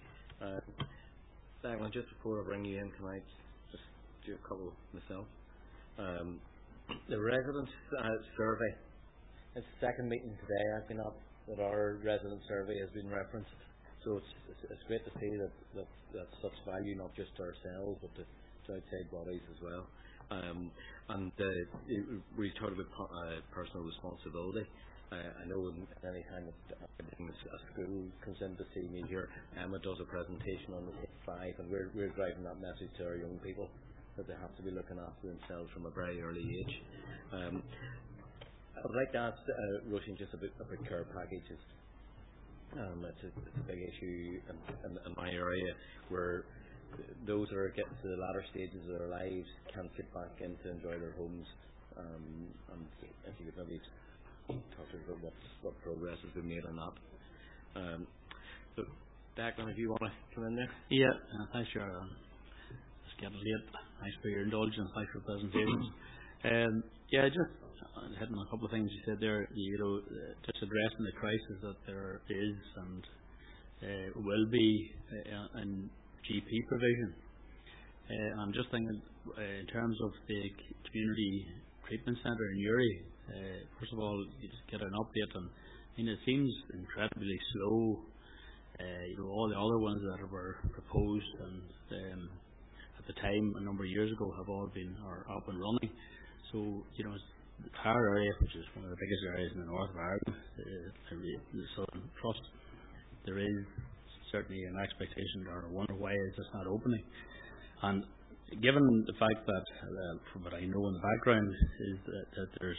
Declan, just before I bring you in, can I just do a couple myself? The residents survey. It's the second meeting today I've been up that our resident survey has been referenced. So it's great to see that such value, not just to ourselves, but to outside bodies as well. And we talked about personal responsibility. I know any time that a school comes in to see me here, Emma does a presentation on the Take 5, and we're driving that message to our young people that they have to be looking after themselves from a very early age. I would like to ask Roisin just about care packages. It's a big issue in my area, where those that are getting to the latter stages of their lives can't get back in to enjoy their homes. And if you could maybe talk to us about what progress has been made on that. So, Declan, if you want to come in there. Yeah, thanks for just getting late. Thanks for your indulgence. Thanks for the presentations. Just hitting on a couple of things you said there. Just addressing the crisis that there is and will be in GP provision. I'm just thinking in terms of the community treatment centre in Uri. First of all, you just get an update, and it seems incredibly slow. All the other ones that were proposed and at the time a number of years ago are up and running. So the Tower area, which is one of the biggest areas in the north of Ireland, the Southern Trust, there is certainly an expectation or a wonder why is this not opening. And given the fact that, from what I know in the background, is that there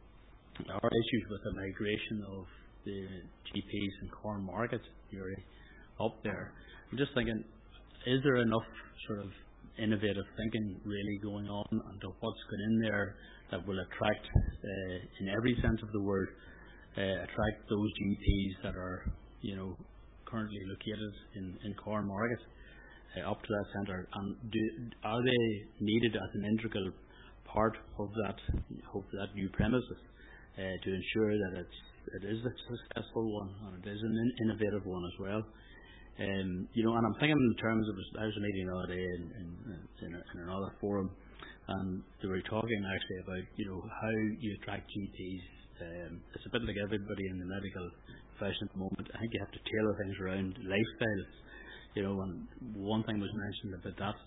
are issues with the migration of the GPs in Cornmarket area up there, I'm just thinking, is there enough sort of innovative thinking really going on into what's going in there that will attract, in every sense of the word, attract those GPs that are, currently located in Cornmarket up to that centre, and are they needed as an integral part of that new premises to ensure that it is a successful one and it is an innovative one as well. And I'm thinking in terms of, I was meeting the other day in another forum, and they were talking actually about how you attract GPs. It's a bit like everybody in the medical profession at the moment. I think you have to tailor things around lifestyles. And one thing was mentioned about that,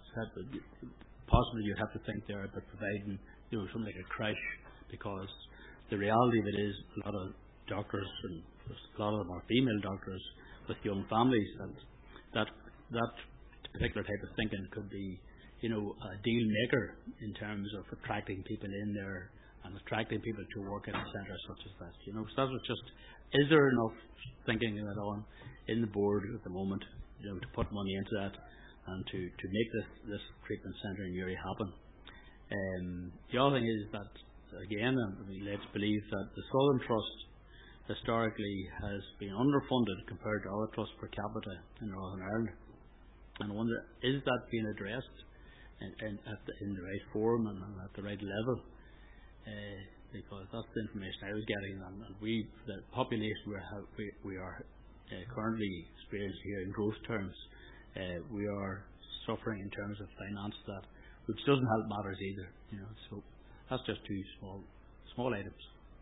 possibly you'd have to think there about providing something like a creche, because the reality of it is a lot of doctors, and a lot of them are female doctors with young families, and that particular type of thinking could be a deal maker in terms of attracting people in there and attracting people to work in a centre such as that. So that was just, is there enough thinking going on in the board at the moment to put money into that, and to make this treatment centre in Newry happen. The other thing is that, again, let's believe that the Southern Trust historically has been underfunded compared to other trusts per capita in Northern Ireland. And I wonder, is that being addressed in the right form and at the right level? Because that's the information I was getting, and the population we are currently experiencing here in growth terms, we are suffering in terms of finance, that which doesn't help matters either. So that's just two small items.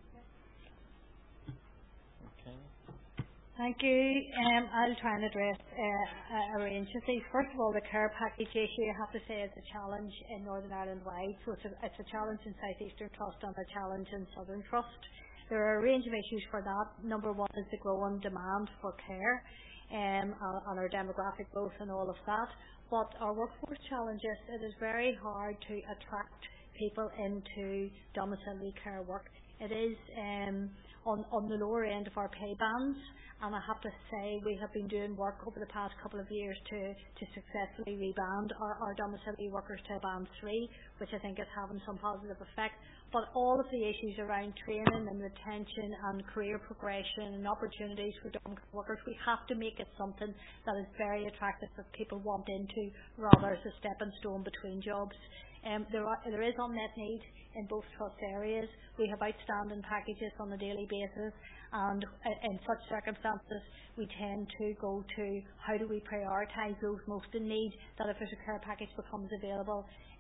Thank you. I'll try and address a range of these. First of all, the care package issue, I have to say, is a challenge in Northern Ireland wide. So it's a challenge in South Eastern Trust and a challenge in Southern Trust. There are a range of issues for that. Number one is the growing demand for care and our demographic growth and all of that. But our workforce challenges, it is very hard to attract people into domiciliary care work. It is on the lower end of our pay bands, and I have to say we have been doing work over the past couple of years to successfully reband our domiciliary workers to band 3, which I think is having some positive effect. But all of the issues around training and retention and career progression and opportunities for domiciliary workers, we have to make it something that is very attractive that people want into, rather as a stepping stone between jobs. There is unmet need in both trust areas. We have outstanding packages on a daily basis, and in such circumstances we tend to go to how do we prioritise those most in need, that if there's a care package becomes available,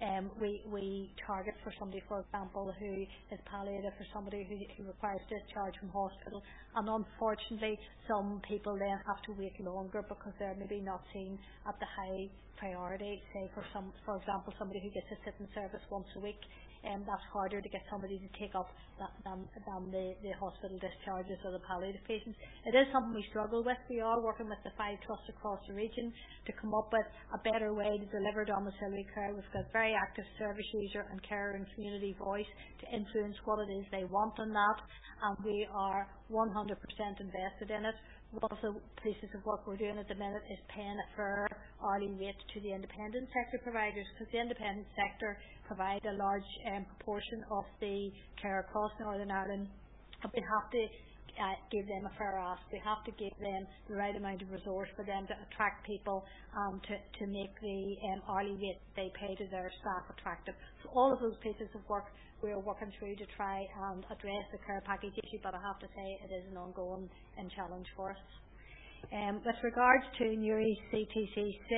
we target for somebody, for example, who is palliative, or somebody who requires discharge from hospital. And unfortunately some people then have to wait longer because they're maybe not seen at the high priority. Say for example, somebody who gets a sitting service once a week, that's harder to get somebody to take up than the hospital discharges or the palliative patients. It is something we struggle with. We are working with the 5 trusts across the region to come up with a better way to deliver domiciliary care. We've got very active service user and carer and community voice to influence what it is they want in that, and we are 100% invested in it. One of the pieces of work we're doing at the minute is paying a fair hourly rate to the independent sector providers, because the independent sector provide a large proportion of the care across Northern Ireland. We have to give them a fair ask. We have to give them the right amount of resource for them to attract people, to make the hourly rate they pay to their staff attractive. So all of those pieces of work we are working through to try and address the care package issue, but I have to say it is an ongoing challenge for us. With regards to Newry CTCC,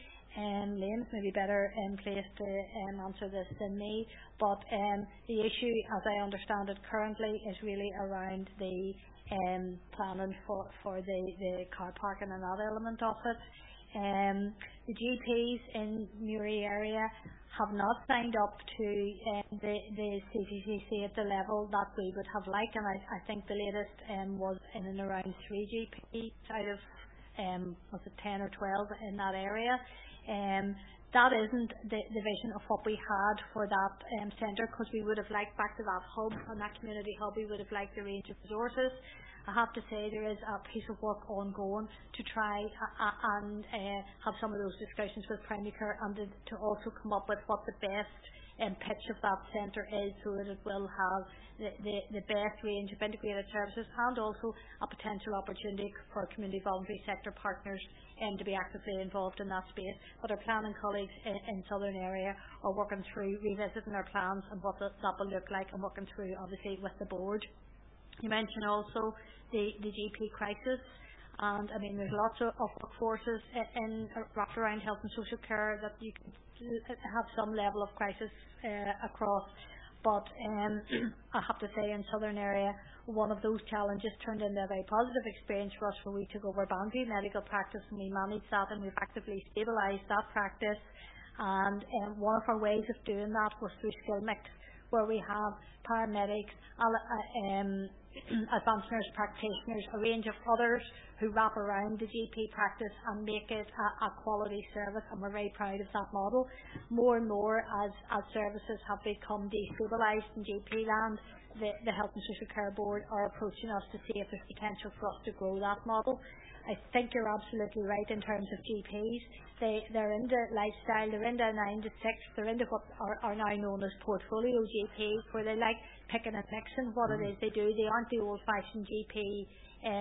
Liam's maybe better placed to answer this than me, but the issue, as I understand it currently, is really around the planning for the car parking and that element of it. The GPs in Newry area have not signed up to the CTCC at the level that we would have liked, and I think the latest was in and around 3 GPs out of was it 10 or 12 in that area. That isn't the vision of what we had for that centre, because we would have liked, back to that hub and that community hub, we would have liked the range of resources. I have to say there is a piece of work ongoing to try and have some of those discussions with primary care, and to also come up with what the best pitch of that centre is, so that it will have the best range of integrated services, and also a potential opportunity for community voluntary sector partners to be actively involved in that space. But our planning colleagues in Southern area are working through revisiting our plans and what that will look like, and working through obviously with the board. You mentioned also the GP crisis, and I mean there's lots of workforces wrapped around health and social care that you can have some level of crisis across. But I have to say, in Southern area, one of those challenges turned into a very positive experience for us, where we took over boundary medical practice and we managed that, and we've actively stabilised that practice. And one of our ways of doing that was through skill mix, where we have paramedics, advanced nurse practitioners, a range of others who wrap around the GP practice and make it a quality service, and we're very proud of that model. More and more, as services have become destabilised in GP land, the Health and Social Care Board are approaching us to see if there's potential for us to grow that model. I think you're absolutely right in terms of GPs. They're into lifestyle, they're into 9 to 6, they're into what are now known as portfolio GPs, where they like picking and mixing what it is they do. They aren't the old-fashioned GP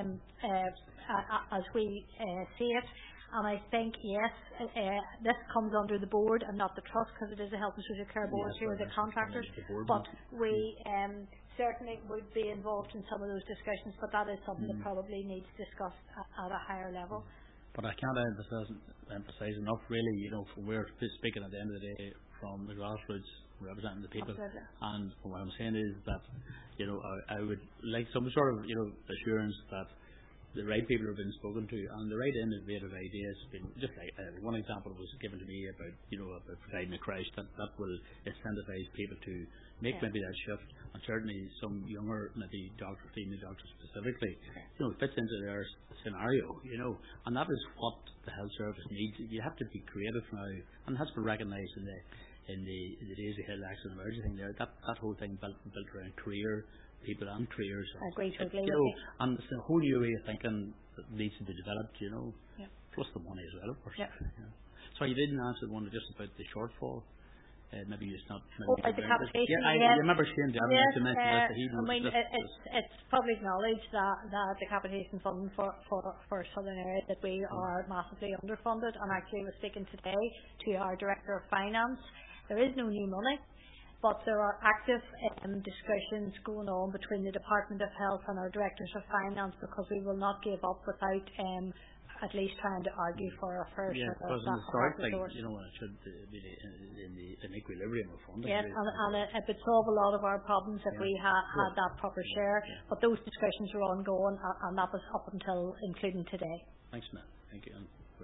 as we see it. And I think, yes, this comes under the board and not the trust, because it is a health and social care board here, the contractors. But we certainly would be involved in some of those discussions, but that is something that probably needs discussed at a higher level. But I can't emphasise enough, really, from we're speaking at the end of the day from the grassroots, representing the people. Absolutely. And what I'm saying is that, I would like some sort of, assurance that the right people have been spoken to, and the right innovative ideas have been, just like one example was given to me about about providing a crash that will incentivise people to make maybe that shift, and certainly some younger maybe female doctors specifically, fits into their scenario, and that is what the health service needs. You have to be creative now, and that's been recognised in the Daisy Hill Accident Emergency thing there. That whole thing built around career people and careers. I agree totally. And it's a whole new way of thinking that needs to be developed, plus the money as well, of course. So you didn't answer one just about the shortfall. Maybe it's not. The capitation. I remember Shane Darren mentioned that. It's public knowledge that the capitation fund for Southern Area, that we are massively underfunded. And actually, I was speaking today to our Director of Finance. There is no new money, but there are active discussions going on between the Department of Health and our Directors of Finance, because we will not give up without at least trying to argue for our fair share of that resource. It should be in equilibrium of funding. Yes, and it would solve a lot of our problems if we had that proper share. But those discussions are ongoing, and that was up until including today. Thanks, Matt. Thank you.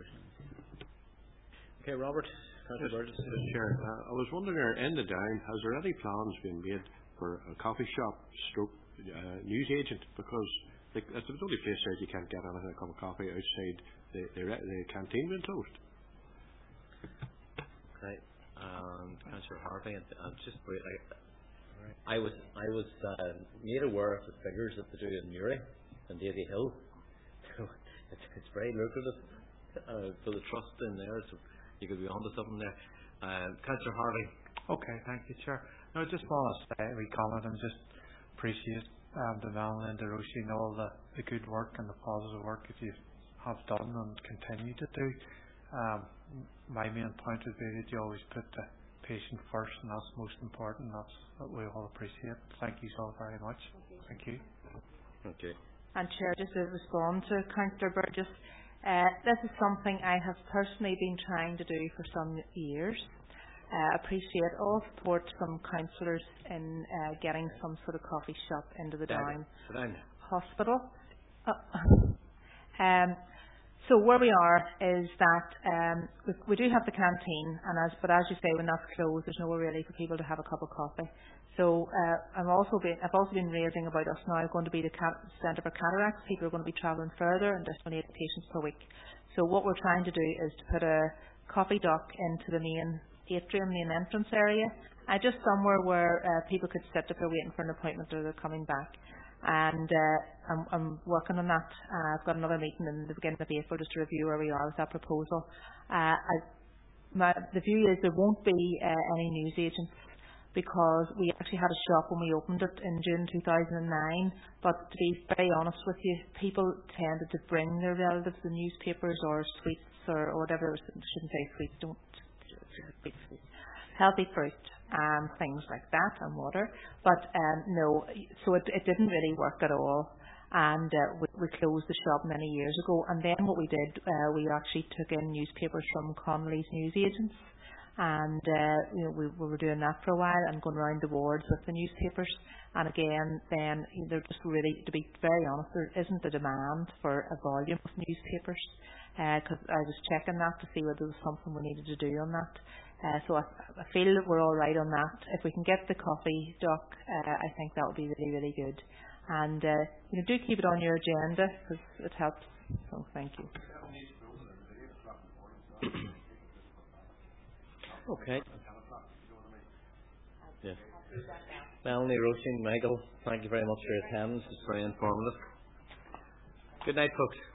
Okay, Robert. Chair, I was wondering, in the Down, has there any plans been made for a coffee shop stroke news agent? Because it's the only place that you can't get anything, a cup of coffee outside the canteen being closed. Right. Councillor Harvey, I was made aware of the figures that they do in Newry and Daisy Hill. It's very lucrative for the trust in there. So you could be onto something there. Councillor Harvey. Okay, thank you, Chair. No, I just want to say a wee comment and just appreciate the Melanie and Roshi and all the good work and the positive work that you have done and continue to do. My main point would be that you always put the patient first, and that's most important. That's what we all appreciate. Thank you so very much. Thank you. Okay. And Chair, just to respond to Councillor Burgess, this is something I have personally been trying to do for some years. Appreciate all support from councillors in getting some sort of coffee shop into the Down Hospital. So where we are is that we do have the canteen, but as you say, when that's closed, there's nowhere really for people to have a cup of coffee. So I've also been raising about us now going to be the Centre for Cataracts. People are going to be travelling further, and there's 28 patients per week. So what we're trying to do is to put a coffee dock into the main atrium, main entrance area, just somewhere where people could sit if they're waiting for an appointment or they're coming back. And I'm working on that. I've got another meeting in the beginning of April just to review where we are with that proposal. The view is there won't be any news agents, because we actually had a shop when we opened it in June 2009, but to be very honest with you, people tended to bring their relatives the newspapers or sweets or whatever. I shouldn't say sweets, healthy fruit, things like that, and water. But no, so it didn't really work at all, and we closed the shop many years ago. And then what we did, we actually took in newspapers from Connolly's news agents, and we were doing that for a while and going around the wards with the newspapers. And again, then they're just really, to be very honest, there isn't a demand for a volume of newspapers, because I was checking that to see whether there was something we needed to do on that. So I feel that we're all right on that. If we can get the coffee dock, I think that would be really, really good. And do keep it on your agenda, because it helps. So thank you. Okay. Yeah. Melanie, Roisin, Michael, thank you very much for your attendance. It's very informative. Good night, folks.